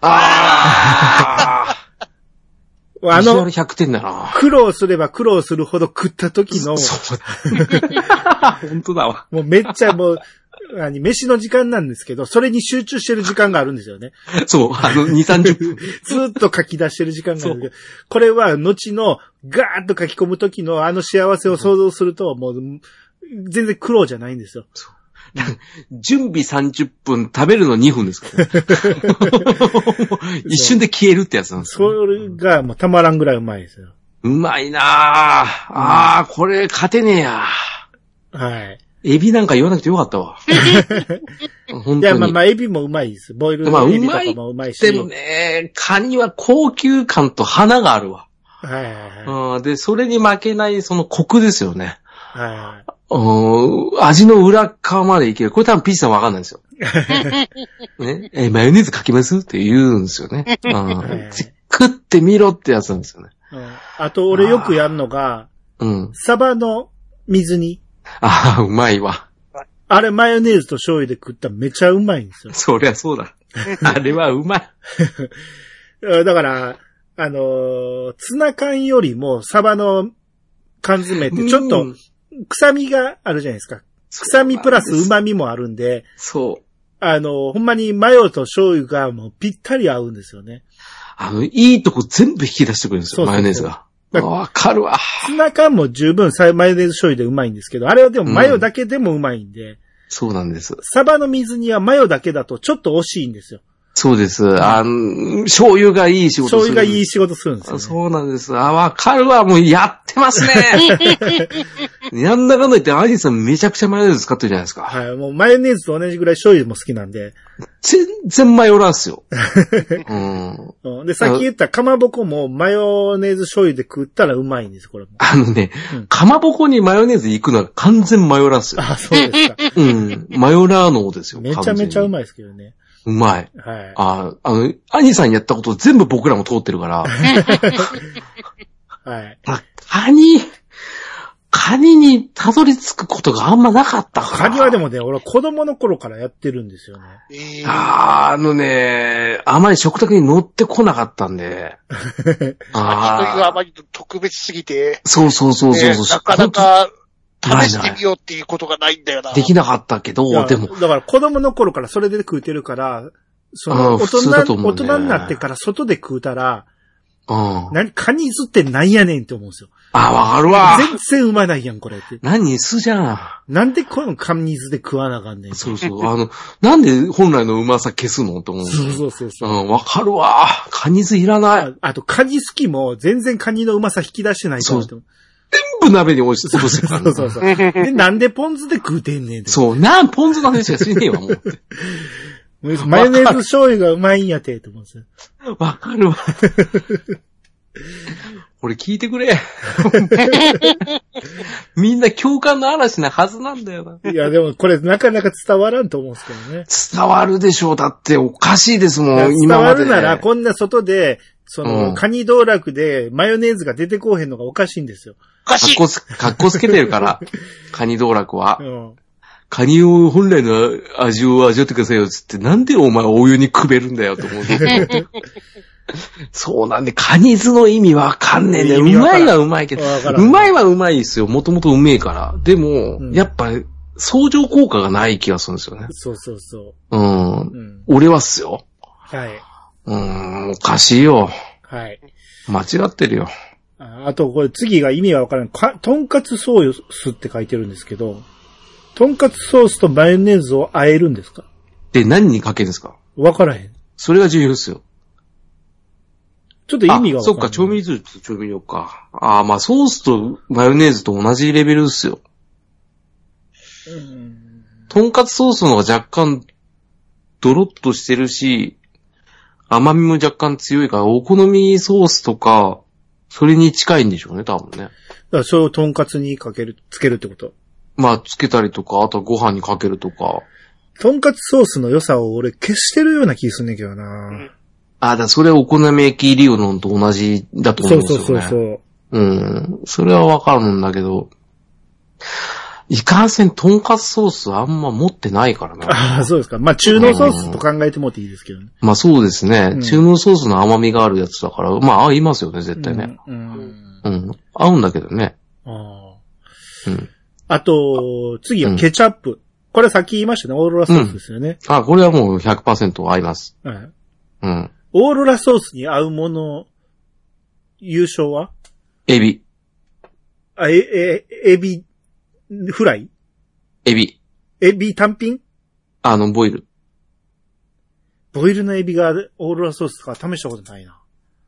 S3: ああ。100点だな。
S2: 苦労すれば苦労するほど食った時の。
S3: そうだ。本当だわ。
S2: もうめっちゃもう、飯の時間なんですけど、それに集中してる時間があるんですよね。
S3: そう、2、30分。
S2: ずっと書き出してる時間があるんですけど、これは後のガーッと書き込む時の幸せを想像すると、もう、全然苦労じゃないんですよ。
S3: 準備30分、食べるの2分ですから、ね。一瞬で消えるってやつなんですよ、ね。
S2: それがもうたまらんぐらいうまいですよ。
S3: うまいなぁ。ああ、これ勝てねえや。
S2: はい。
S3: エビなんか言わなくてよかったわ。本当に。
S2: いや、まあ、エビもうまいです。ボイルのエビとかもうまいし。
S3: でもね、カニは高級感と花があるわ。
S2: はいはいはい。
S3: で、それに負けないそのコクですよね。
S2: はいはい。
S3: 味の裏側までいける。これ多分ピーチさんわかんないんですよ。ね、マヨネーズかけますって言うんですよね。食ってみろってやつなんですよね。
S2: あと、俺よくやるのが、サバの水煮。
S3: ああ、うまいわ。
S2: あれマヨネーズと醤油で食ったらめちゃうまいんですよ。
S3: そりゃそうだ。あれはうまい。
S2: だから、ツナ缶よりもサバの缶詰ってちょっと臭みがあるじゃないですか。臭みプラス旨みもあるんで。
S3: そう。
S2: ほんまにマヨと醤油がもうぴったり合うんですよね。
S3: いいとこ全部引き出してくるんですよ、マヨネーズが。わかるわ。
S2: ツナ缶も十分マヨネーズ醤油でうまいんですけど、あれはでもマヨだけでもうまいんで。
S3: そうなんです。
S2: サバの水煮はマヨだけだとちょっと惜しいんですよ。
S3: そうです。醤油がいい仕事する。
S2: 醤油がいい仕事するんですよ、ね。
S3: そうなんです。わかるわ。もうやってますね。やんだかんだ言って、アニさんめちゃくちゃマヨネーズ使ってるじゃないですか。
S2: はい。もうマヨネーズと同じぐらい醤油も好きなんで。
S3: 全然マヨラーっすよ。
S2: で、さっき言ったかまぼこもマヨネーズ醤油で食ったらうまいんです、これも。
S3: かまぼこにマヨネーズ行くのは完全マヨラーっすよ。
S2: あ、そうですか。
S3: マヨラー脳ですよ。
S2: めちゃめちゃうまいですけどね。
S3: うまい。
S2: はい。
S3: アニさんやったこと全部僕らも通ってるから。
S2: はい。
S3: カニにたどり着くことがあんまなかったから。
S2: カニはでもね、俺子供の頃からやってるんですよね。
S3: あまり食卓に乗ってこなかったんで。
S4: カニというあまり特別すぎて。
S3: そう。
S4: なかなか試してみようっていうことがないんだよな。
S3: できなかったけど、でも。
S2: だから子供の頃からそれで食うてるから、大人になってから外で食うたら、カニ酢ってなんやねんって思うんですよ。
S3: わかるわ。
S2: 全然うまないやん、これって。
S3: 何酢じゃん。
S2: なんでこのカニ酢で食わなあかんねん。
S3: そう。なんで本来のうまさ消すのと思う。
S2: そう。
S3: わかるわ。カニ酢いらない。
S2: あと、カニ好きも全然カニのうまさ引き出してないと思って。
S3: 全部鍋に落ちて潰してるから。
S2: そう。で、なんでポン酢で食うてんねん。
S3: そう、ポン酢の話はしねえわ、もう。
S2: マヨネーズ醤油がうまいんやて、と思うんですよ。
S3: わかるわ。俺聞いてくれ。みんな共感の嵐なはずなんだよな。
S2: いや、でもこれなかなか伝わらんと思うんですけどね。
S3: 伝わるでしょう。だっておかしいですもん、
S2: 今まで。伝わるなら、こんな外で、カニ道楽でマヨネーズが出てこうへんのがおかしいんですよ。
S4: おかしい。
S3: かっこつけてるから、カニ道楽は。カニを本来の味を味わってくださいよ、つって、なんでお前お湯にくべるんだよ、と思う。そうなんで、カニ酢の意味わかんねえね。うまいはうまいけど、うまいはうまいですよ。もともとうめえから。でも、やっぱ、相乗効果がない気がするんですよね。
S2: そう。
S3: 俺はっすよ。
S2: はい。
S3: おかしいよ。
S2: はい。
S3: 間違ってるよ。
S2: あと、これ次が意味がわからない。とんかつソースって書いてるんですけど、とんかつソースとマヨネーズを和えるんですか？
S3: で、何にかけるんですか？
S2: わからへん。
S3: それが重要ですよ。
S2: ちょっと意味がわからない。
S3: そっか、調味料か。まあ、ソースとマヨネーズと同じレベルですよ。 とんかつソースの方が若干、ドロッとしてるし、甘みも若干強いから、お好みソースとか、それに近いんでしょうね、多分ね。だか
S2: らそれをとんかつにつけるってこと？
S3: まあ、つけたりとか、あとはご飯にかけるとか。
S2: とんかつソースの良さを俺消してるような気すんねんけどな。
S3: それお好み焼きリオノンと同じだと思うんですよね。
S2: そう。
S3: うん。それはわかるんだけど、いかんせんとんかつソースあんま持ってないからな。
S2: ああ、そうですか。まあ中濃ソースと考えてもっていいですけどね。
S3: まあそうですね。中濃ソースの甘みがあるやつだから、まあ合いますよね、絶対ね。合うんだけどね。
S2: あと、次はケチャップ。これさっき言いましたね。オーロラソースですよね。
S3: これはもう 100% 合います。はい。
S2: オーロラソースに合うもの、優勝は？
S3: エビ。
S2: エビ、フライ？
S3: エビ
S2: 単品？
S3: ボイル。
S2: ボイルのエビがオーロラソースとか試したことないな。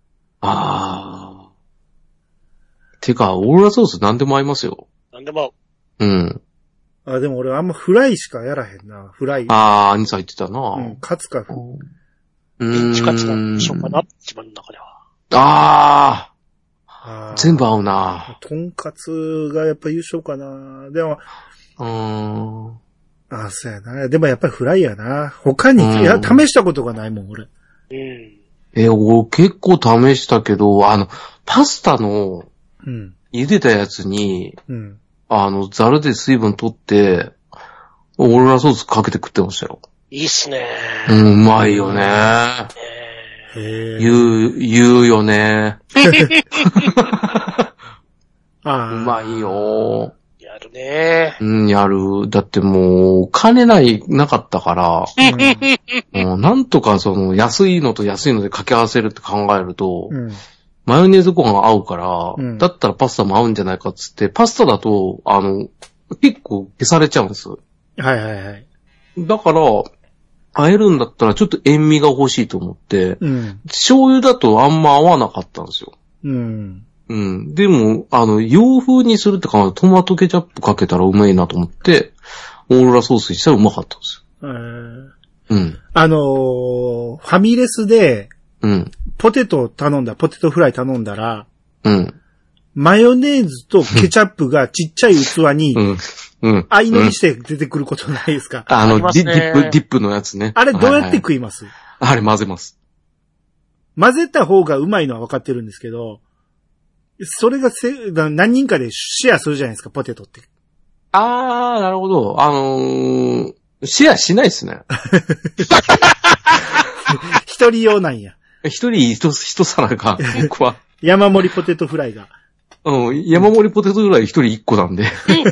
S3: てか、オーロラソース何でも合いますよ。
S4: 何でも合う。
S3: うん。
S2: でも俺あんまフライしかやらへんな。フライ。
S3: 兄さん言ってたな。
S2: カツか。
S4: メンチカツのしょうかな、一番の中では。
S3: 全部合うな。
S2: とんかつがやっぱ優勝かな。でも、そうやな。でもやっぱりフライやな。他に、試したことがないもん、俺。
S3: 俺結構試したけど、パスタの、茹でたやつに、ザルで水分取って、オーロラソースかけて食ってましたよ。
S4: いいっすね。
S3: うまいよね。言うよね。うまいよ。
S4: やるね。
S3: やる。だってもう、金なかったから、なんとか安いのと安いので掛け合わせるって考えると、マヨネーズご飯合うから、だったらパスタも合うんじゃないかっつって、パスタだと、結構消されちゃうんです。だから、和えるんだったらちょっと塩味が欲しいと思って、醤油だとあんま合わなかったんですよ。でも、洋風にするって考えるとトマトケチャップかけたらうまいなと思って、オーロラソースにしたらうまかったんですよ。
S2: ファミレスで、ポテトフライ頼んだら、マヨネーズとケチャップがちっちゃい器に、相乗りして出てくることないですか？
S3: ディップのやつね。
S2: あれどうやって食います？
S3: あれ混ぜます。
S2: 混ぜた方がうまいのは分かってるんですけど、それが何人かでシェアするじゃないですか、ポテトって。
S3: なるほど。シェアしないですね。
S2: 一人用なんや。
S3: 一人一皿が、僕は。
S2: 山盛りポテトフライが。
S3: 山盛りポテトフライ一人一個なんで。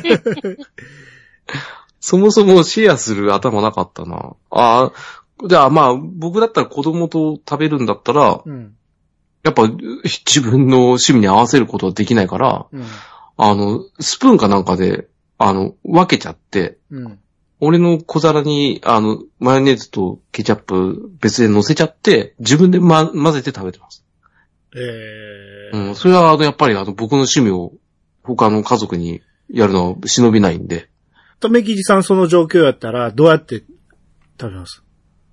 S3: そもそもシェアする頭なかったな。じゃあまあ、僕だったら子供と食べるんだったら、やっぱ自分の趣味に合わせることはできないから、スプーンかなんかで、分けちゃって、俺の小皿に、マヨネーズとケチャップ別で乗せちゃって、自分で混ぜて食べてます。それはやっぱり僕の趣味を他の家族にやるのは忍びないんで。
S2: とめきじさんその状況やったらどうやって食べます？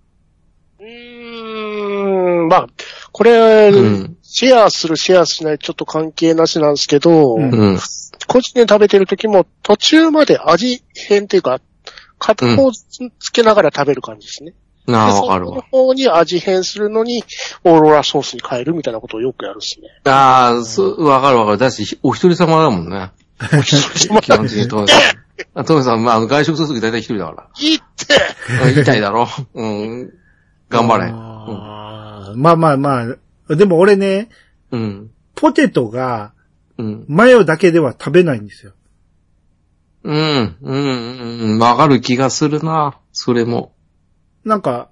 S4: まあ、これ、シェアするシェアしないちょっと関係なしなんですけど、個人で食べてる時も途中まで味変っていうか、片方つけながら食べる感じですね。
S3: わかるわ。
S4: その方に味変するのに、オーロラソースに変えるみたいなことをよくやるっすね。
S3: わかる。だし、お一人様だもんね。
S4: お一人様
S3: 基本的にトメさん、外食するとき大体一人だから。
S4: いいって。
S3: 言いたいだろ。頑張れ。
S2: まあ。でも俺ね、ポテトが、マヨだけでは食べないんですよ。
S3: わかる気がするな、それも。
S2: なんか、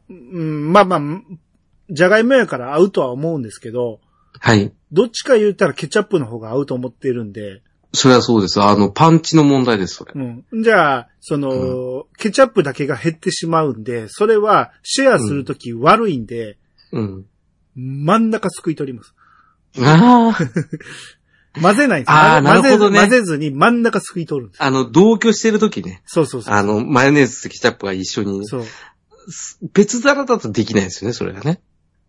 S2: じゃがいもやから合うとは思うんですけど、
S3: はい。
S2: どっちか言ったらケチャップの方が合うと思っているんで。
S3: それはそうです。パンチの問題です、それ。
S2: じゃあ、ケチャップだけが減ってしまうんで、それはシェアするとき悪いんで、真ん中すくい取ります。 混ぜないんですよ。
S3: なるほどね。
S2: 混ぜずに真ん中すくい取るんです。
S3: 同居してる時ね。
S2: そうそうそう。
S3: マヨネーズとケチャップが一緒に。そう。別皿だとできないですよね、それがね。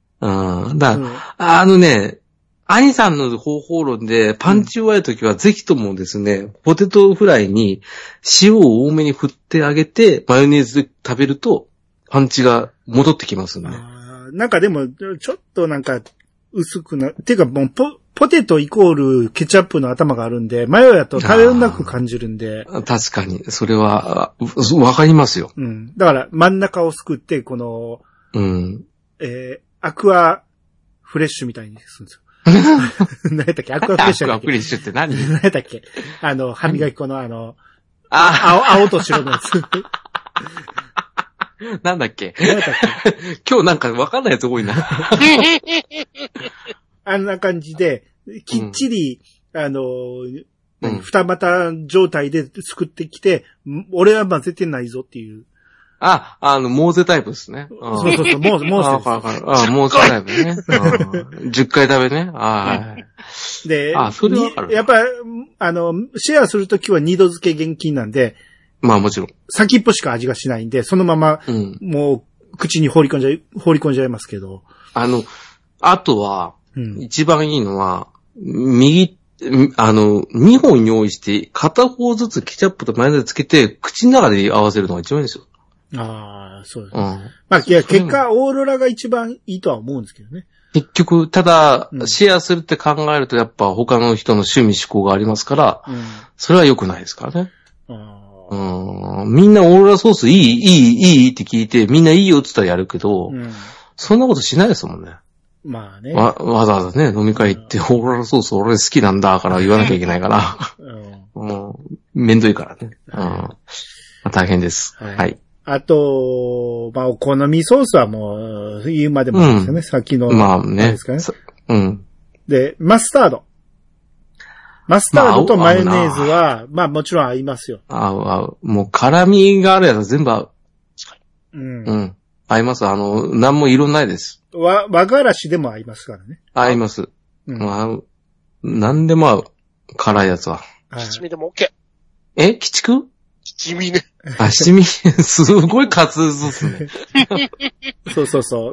S3: 兄さんの方法論でパンチ弱い時はぜひともですね、ポテトフライに塩を多めに振ってあげて、マヨネーズで食べると、パンチが戻ってきますんで。
S2: なんかでも、ちょっとなんか、薄くな、ていうかもうポテトイコールケチャップの頭があるんで、マヨやと食べなく感じるんで。
S3: 確かに、それは、わかりますよ。
S2: うん。だから真ん中をすくって、この、アクアフレッシュみたいにするんですよ。何やったっけアクアフレッシュ。
S3: アクアフレッシュって何？
S2: 何やったっけ歯磨き粉の青と白のやつ。
S3: なんだっけ今日なんかわかんないやつ多いな。
S2: あんな感じで、きっちり、二股状態ですくってきて、俺は混ぜてないぞっていう。
S3: モーゼタイプですね。
S2: そうそうそう、モーゼ。モ
S3: ーゼタイプね。10回食べね。
S2: で、
S3: それはある。
S2: やっぱ、シェアするときは二度漬け厳禁なんで、
S3: まあもちろん。
S2: 先っぽしか味がしないんで、そのまま、もう、口に放り込んじゃいますけど。
S3: あとは、一番いいのは、2本用意して、片方ずつケチャップとマヨネーズつけて、口の中で合わせるのが一番いいですよ。
S2: そうです。まあ、結果、オーロラが一番いいとは思うんですけどね。
S3: 結局、ただ、シェアするって考えると、やっぱ他の人の趣味嗜好がありますから、それは良くないですからね。みんなオーロラソースいいって聞いて、みんないいよって言ったらやるけど、そんなことしないですもんね。
S2: まあね。
S3: わざわざね、飲み会行って、オーロラソース俺好きなんだから言わなきゃいけないから、めんどいからね。大変です。はい。
S2: あと、まあ、お好みソースはもう、言うまでもですよね、さっきの。
S3: まあね。
S2: ですかね。で、マスタード。マスタードとマヨネーズは、まあもちろん合いますよ。
S3: 合う。もう辛味があるやつは全部合う。合います。何も色ないです。
S2: 和がらしでも合いますからね。
S3: 合います。何でも合う。辛いやつは。
S4: 七味でも OK。
S3: 鬼畜？
S4: 七味ね。
S3: 七味、すごい滑舌ですね。
S2: そう。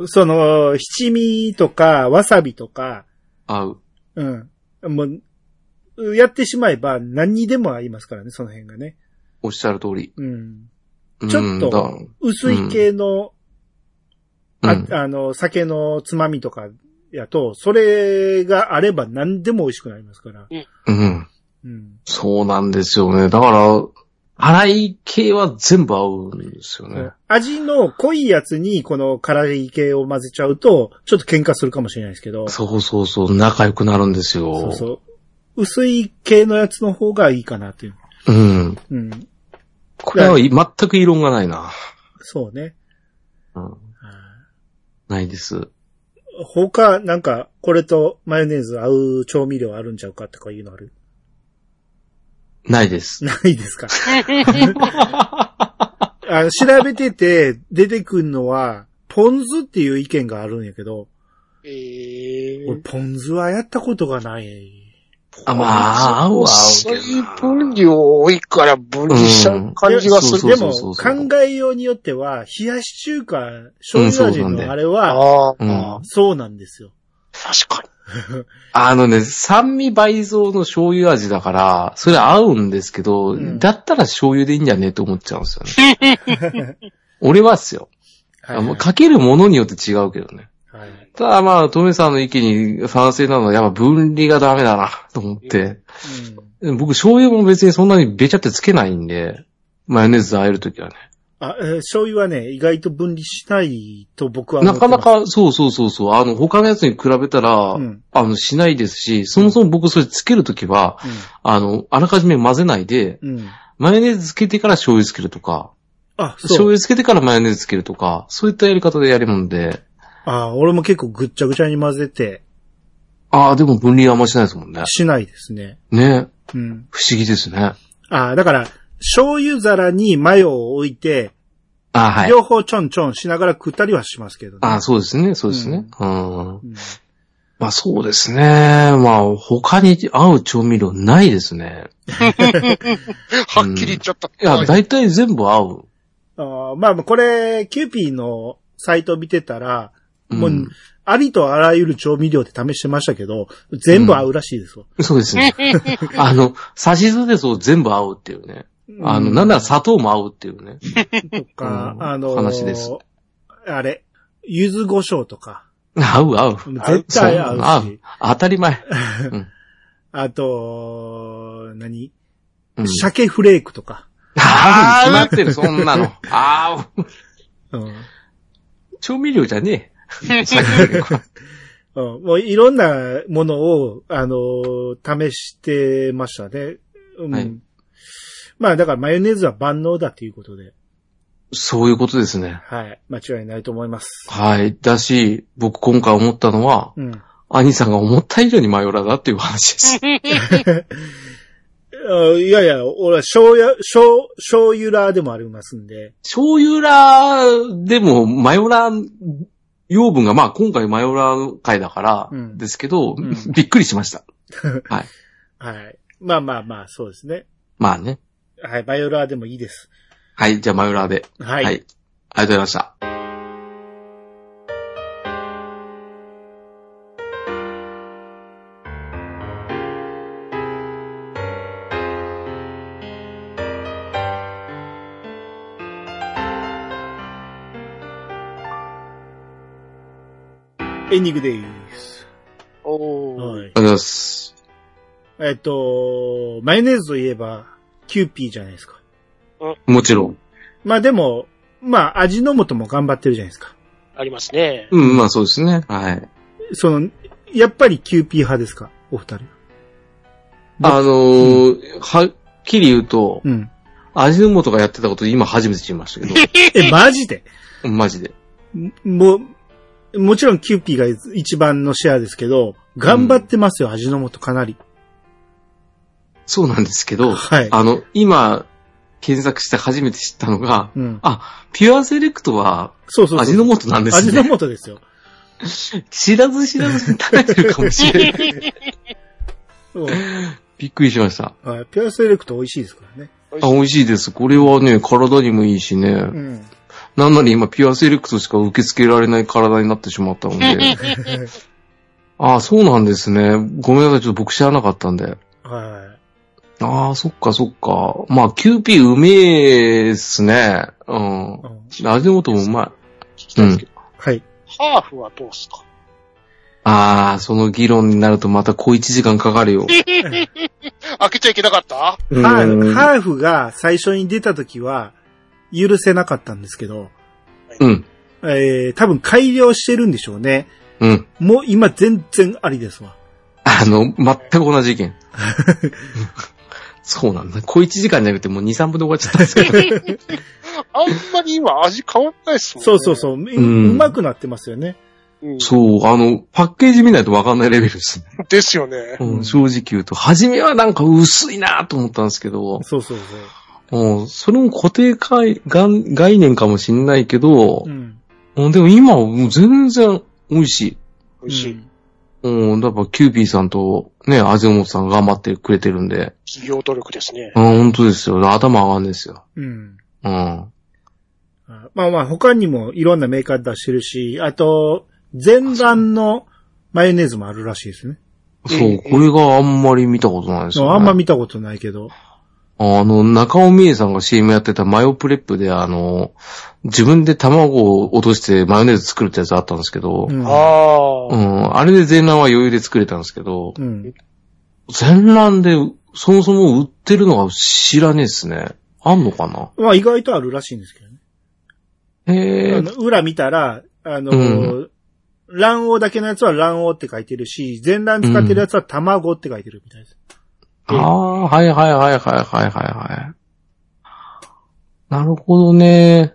S2: 七味とか、わさびとか。
S3: 合う。
S2: もう、やってしまえば何にでも合いますからね、その辺がね。
S3: おっしゃる通り。
S2: ちょっと、薄い系の、酒のつまみとかやと、それがあれば何でも美味しくなりますから。
S3: そうなんですよね。だから、辛い系は全部合うんですよね。
S2: 味の濃いやつにこの辛い系を混ぜちゃうと、ちょっと喧嘩するかもしれないですけど。
S3: そう、仲良くなるんですよ。
S2: 薄い系のやつの方がいいかなっていう。
S3: これは全く異論がないな。
S2: そうね。
S3: ないです。
S2: 他、なんか、これとマヨネーズ合う調味料あるんちゃうかとかいうのある？
S3: ないです。
S2: ないですか。調べてて出てくるのは、ポン酢っていう意見があるんやけど、俺ポン酢はやったことがない。
S3: 合う
S4: 水分量多いから分離しちゃう感じがする。
S2: でも、考えようによっては、冷やし中華、醤油味のあれは、そうなんですよ。
S4: 確かに。
S3: 酸味倍増の醤油味だから、それ合うんですけど、だったら醤油でいいんじゃねえと思っちゃうんですよね。俺はっすよ。かけるものによって違うけどね。ただまあ、トメさんの意見に賛成なのはやっぱ分離がダメだなと思って、僕醤油も別にそんなにべちゃってつけないんで、マヨネーズで和えるときはね。
S2: 醤油はね、意外と分離しないと僕は思ってます。
S3: なかなか、そう。他のやつに比べたら、しないですし、そもそも僕それつけるときは、あらかじめ混ぜないで、マヨネーズつけてから醤油つけるとか、醤油つけてからマヨネーズつけるとか、そういったやり方でやるもんで。
S2: 俺も結構ぐっちゃぐちゃに混ぜて。
S3: でも分離はあんましないですもんね。
S2: しないですね。
S3: ね。不思議ですね。
S2: だから、醤油皿にマヨを置いて、両方ちょんちょんしながら食ったりはしますけどね。
S3: そうですね。 まあそうですね。まあ他に合う調味料ないですね。
S4: はっきり言っちゃった。
S3: いや、大体全部合う。
S2: まあこれ、キューピーのサイト見てたら、もう、ありとあらゆる調味料で試してましたけど、全部合うらしいですわ。
S3: そうですね。サシ酢でそう全部合うっていうね。なんなら砂糖も合うっていうね。
S2: とか、
S3: 話です。
S2: あれ、柚子胡椒とか。
S3: 合う。
S2: 絶対合うし。
S3: 当たり前。
S2: あと、鮭フレークとか。
S3: 決まってる、そんなの。調味料じゃねえ。鮭フレークは。
S2: もういろんなものを、試してましたね。はい、まあだからマヨネーズは万能だということで。
S3: そういうことですね。
S2: はい。間違いないと思います。
S3: はい。だし、僕今回思ったのは、兄さんが思った以上にマヨラーだっていう話です。
S2: いやいや、俺は醤油ラーでもありますんで。
S3: 醤油ラーでもマヨラー養分が、まあ今回マヨラー回だからですけど、びっくりしました。はい。
S2: はい。まあ、そうですね。
S3: まあね。
S2: はい、マヨラーでもいいです。
S3: はい、じゃあマヨラーで。
S2: はい。
S3: はい。ありがとうございました。
S2: エンディングでーす。
S4: はい。
S3: ありがとうございます。
S2: マヨネーズといえば、キューピーじゃないですか。
S3: もちろん。
S2: まあでも、味の素も頑張ってるじゃないですか。
S4: ありますね。
S3: まあそうですね。はい。
S2: やっぱりキューピー派ですかお二人。
S3: はっきり言うと、味の素がやってたこと今初めて知りましたけど。
S2: マジで
S3: マジで。
S2: もちろんキューピーが一番のシェアですけど、頑張ってますよ、味の素かなり。
S3: そうなんですけど、
S2: はい。
S3: 今、検索して初めて知ったのが、ピュアセレクトは、味の素なんですね。
S2: 味の素ですよ。
S3: 知らずに食べてるかもしれない。びっくりしました。
S2: ピュアセレクト美味しいですからね。
S3: 美味しいです。これはね、体にもいいしね。なんなら今、ピュアセレクトしか受け付けられない体になってしまったので。そうなんですね。ごめんなさい、ちょっと僕知らなかったんで。
S2: はい。
S3: そっか。まあ、キューピーうめえっすね。味の素もうまい。
S2: はい。
S4: ハーフはどうすか？
S3: その議論になるとまた1時間かかるよ。
S4: 開けちゃいけなかった？ハ
S2: ーフが最初に出た時は許せなかったんですけど。多分改良してるんでしょうね。もう今全然ありですわ。
S3: 全く同じ意見。そうなんだ。小1時間じゃなくてもう2、3分で終わっちゃったんですけど。
S4: あんまり今味変わんないっすもんね。
S2: そう。うまくなってますよね。
S3: そう、パッケージ見ないとわかんないレベルですね。
S4: ですよね。
S3: 正直言うと、初めはなんか薄いなと思ったんですけど。
S2: そう。
S3: それも固定概念かもしんないけど、でも今はもう全然美味しい。
S4: 美味しい。
S3: だからキューピーさんとね、味の素さん頑張ってくれてるんで。
S4: 企業努力ですね。
S3: 本当ですよ。頭上がるんですよ。
S2: まあ他にもいろんなメーカー出してるし、あと、全卵のマヨネーズもあるらしいですね。
S3: そう、これがあんまり見たことないですよね。
S2: あんま見たことないけど。
S3: 中尾美恵さんが CM やってたマヨプレップで自分で卵を落としてマヨネーズ作るってやつあったんですけど、あれで全卵は余裕で作れたんですけど、全卵でそもそも売ってるのは知らねえっすね。あんのかな？
S2: まあ意外とあるらしいんですけどね。裏見たら、卵黄だけのやつは卵黄って書いてるし、全卵使ってるやつは卵って書いてるみたいです。
S3: はい。なるほどね。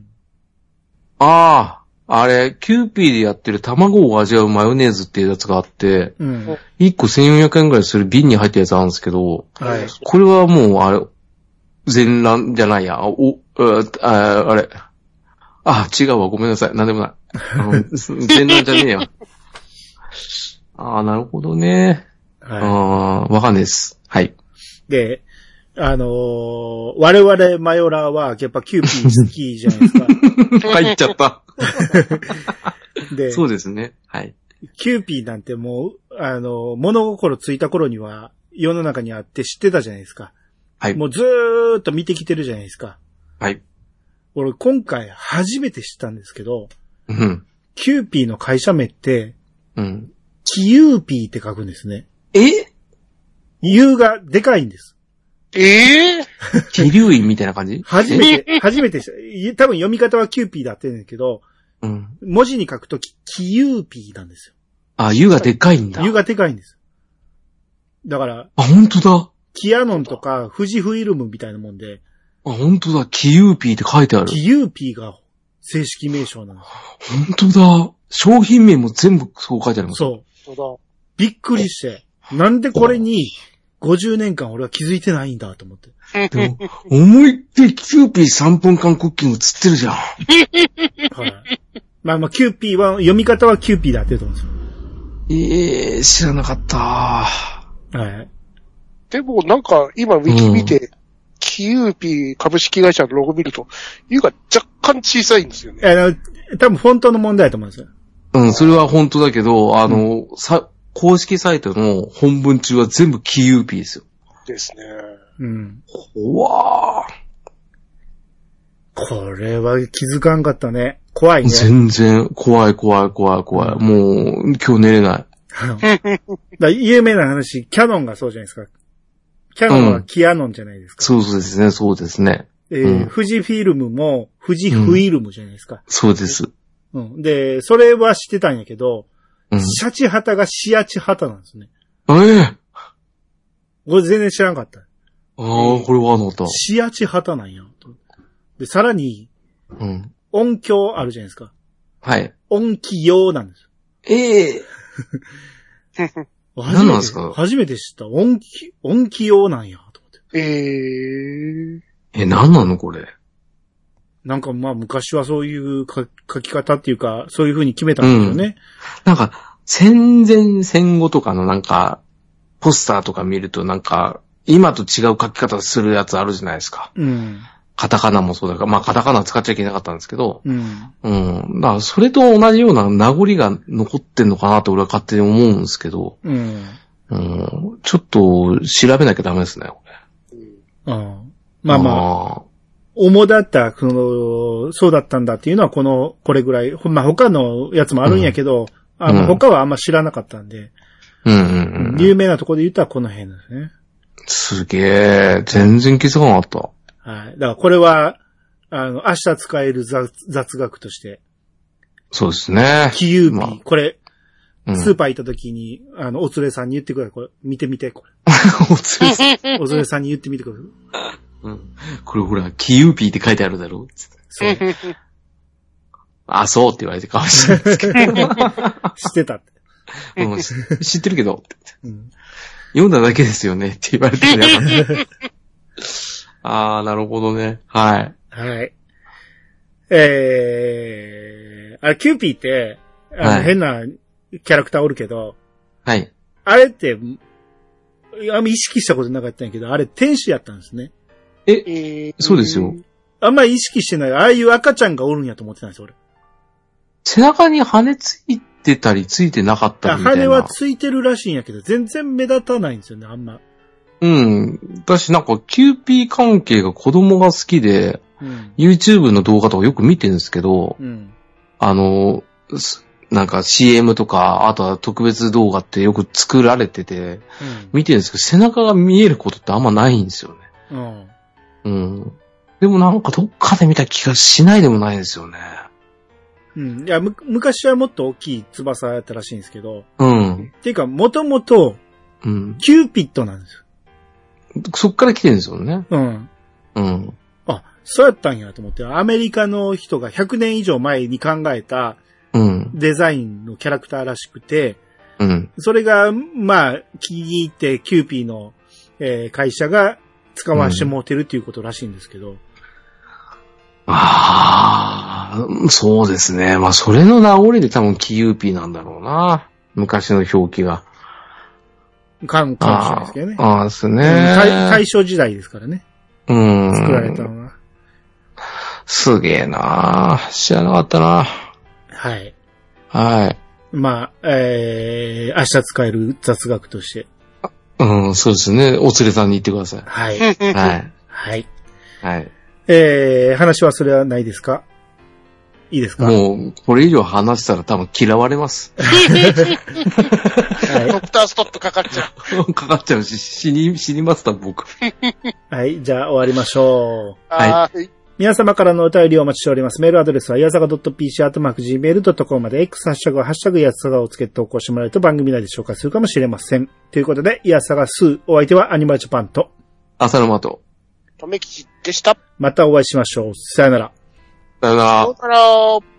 S3: あれ、キューピーでやってる卵を味わうマヨネーズっていうやつがあって、1個1400円くらいする瓶に入ったやつあるんですけど、これはもう全卵じゃないや、あれ。違うわ、ごめんなさい。なんでもない。全卵じゃねえよ。 ああ、なるほどね。はい。わかんないです。はい。
S2: で、我々マヨラーはやっぱキューピー好きじゃないですか。
S3: 入っちゃった。
S2: で、
S3: そうですね。はい。
S2: キューピーなんてもう、物心ついた頃には世の中にあって知ってたじゃないですか。はい。もうずーっと見てきてるじゃないですか。
S3: はい。
S2: 俺今回初めて知ったんですけど、
S3: うん。
S2: キューピーの会社名って、
S3: うん。
S2: キユーピーって書くんですね。U がでかいんです。
S3: キリュウイみたいな感じ？
S2: 初めて多分読み方はキューピーだって言うんだけど、
S3: うん。
S2: 文字に書くとキユーピーなんですよ。
S3: あ、U がでかいんだ。
S2: U がでかいんです。だから、
S3: あ、本当だ。
S2: キヤノンとか富士フイルムみたいなもんで。
S3: あ、本当だ。キユーピーって書いてある。
S2: キユーピーが正式名称なんです。
S3: 本当だ。商品名も全部そう書いてあるもん。
S2: そう。びっくりして、なんでこれに50年間俺は気づいてないんだと思って。
S3: でも、思いっきりキューピー3分間クッキングつってるじゃん。はい。
S2: まあキューピーは、読み方はキューピーだって言うと思うん
S3: ですよ。知らなかった。は
S2: い。
S4: でもなんか今ウィキ見て、キユーピー株式会社のロゴ見ると、U が若干小さいんですよね。
S2: 多分フォントの問題だと思うんですよ。
S3: うん、それは本当だけど、公式サイトの本文中は全部キユーピーですよ。
S4: ですね。
S2: うん。
S3: 怖ー。
S2: これは気づかんかったね。怖いね。
S3: 全然、怖い。もう、今日寝れない。
S2: 有名な話、キャノンがそうじゃないですか。キャノンはキアノンじゃないですか。
S3: そうですね。
S2: 富士フィルムも富士フイルムじゃないですか。
S3: そうです。
S2: うん。で、それは知ってたんやけど、シャチハタがシアチハタなんですね。これ全然知らんかった。
S3: これは
S2: シアチハタなんや。で、さらに、音響あるじゃないですか。
S3: はい。
S2: 音気用なんです。
S3: 何なんですか？
S2: 初めて知った。音気用なんや、と思って。
S3: 何なのこれ。
S2: なんかまあ昔はそういう書き方っていうか、そういう風に決めたんですよね。
S3: なんか、戦前戦後とかのなんか、ポスターとか見るとなんか、今と違う書き方するやつあるじゃないですか。カタカナもそうだから、まあカタカナ使っちゃいけなかったんですけど、だからそれと同じような名残が残ってんのかなと俺は勝手に思うんですけど、ちょっと調べなきゃダメですね、これ。
S2: まあ、主だった、そうだったんだっていうのはこれぐらい、まあ他のやつもあるんやけど、他はあんま知らなかったんで、有名なところで言ったらこの辺ですね。
S3: すげえ、全然気づかなかった。
S2: はい。だからこれは、明日使える雑学として。
S3: そうですね。
S2: キユーピー。これ、スーパー行った時に、お連れさんに言ってください。これ、見てみて、これ。お連れさんに言ってみてください。
S3: これほら、キユーピーって書いてあるだろそう。あ、そうって言われてかもしれないですけど。知
S2: ってたって。
S3: 知ってるけど、読んだだけですよねって言われてる。あー、なるほどね。はい。
S2: はい。キューピーって、変なキャラクターおるけど、
S3: はい。
S2: あれって、あんま意識したことなかったんやけど、あれ天使やったんですね。
S3: そうですよ。
S2: あんまり意識してない。ああいう赤ちゃんがおるんやと思ってたんですよ、俺。
S3: 背中に羽ついてたりついてなかったりみたいな。
S2: 羽はついてるらしいんやけど、全然目立たないんですよね、あんま。
S3: 私なんかキューピー関係が子供が好きで、YouTube の動画とかよく見てるんですけど、なんか CM とか、あとは特別動画ってよく作られてて、見てるんですけど、背中が見えることってあんまないんですよね。でもなんかどっかで見た気がしないでもないですよね。
S2: いや、昔はもっと大きい翼やったらしいんですけど、っていうか、もともと、キューピッドなんですよ。
S3: そっから来てるんですよね。
S2: あ、そうやったんやと思って、アメリカの人が100年以上前に考えた、デザインのキャラクターらしくて、それが、まあ、気に入ってキューピーの、会社が使わしてもらってるっていうことらしいんですけど。
S3: そうですね。まあ、それの名残で多分キユーピーなんだろうな。 昔の表記が。
S2: かもしれないですけどね。
S3: ああですね。
S2: 大正時代ですからね。作られたのは。
S3: すげえなぁ。知らなかったな。
S2: はい。
S3: はい。
S2: まあ、明日使える雑学として。
S3: そうですね。お連れさんに言ってください。
S2: はい。
S3: はい。
S2: はい。
S3: はい。
S2: 話はそれはないですか？いいですか？
S3: もう、これ以上話したら多分嫌われます。はい、
S4: ドクターストップかかっちゃ
S3: う。かかっちゃうし、死にますた、僕。
S2: はい、じゃあ終わりましょ
S4: う。はい。
S2: 皆様からのお便りをお待ちしております。メールアドレスは、いやさが .pc@gmail.com まで Xハッシュタグ、いやさがをつけて投稿してもらえると番組内で紹介するかもしれません。ということで、いやさが2、お相手はアニマルジャパンと、
S3: 浅沼と、
S4: とめきちでした。
S2: またお会いしましょう。さよなら。
S3: さよなら。
S4: さよなら。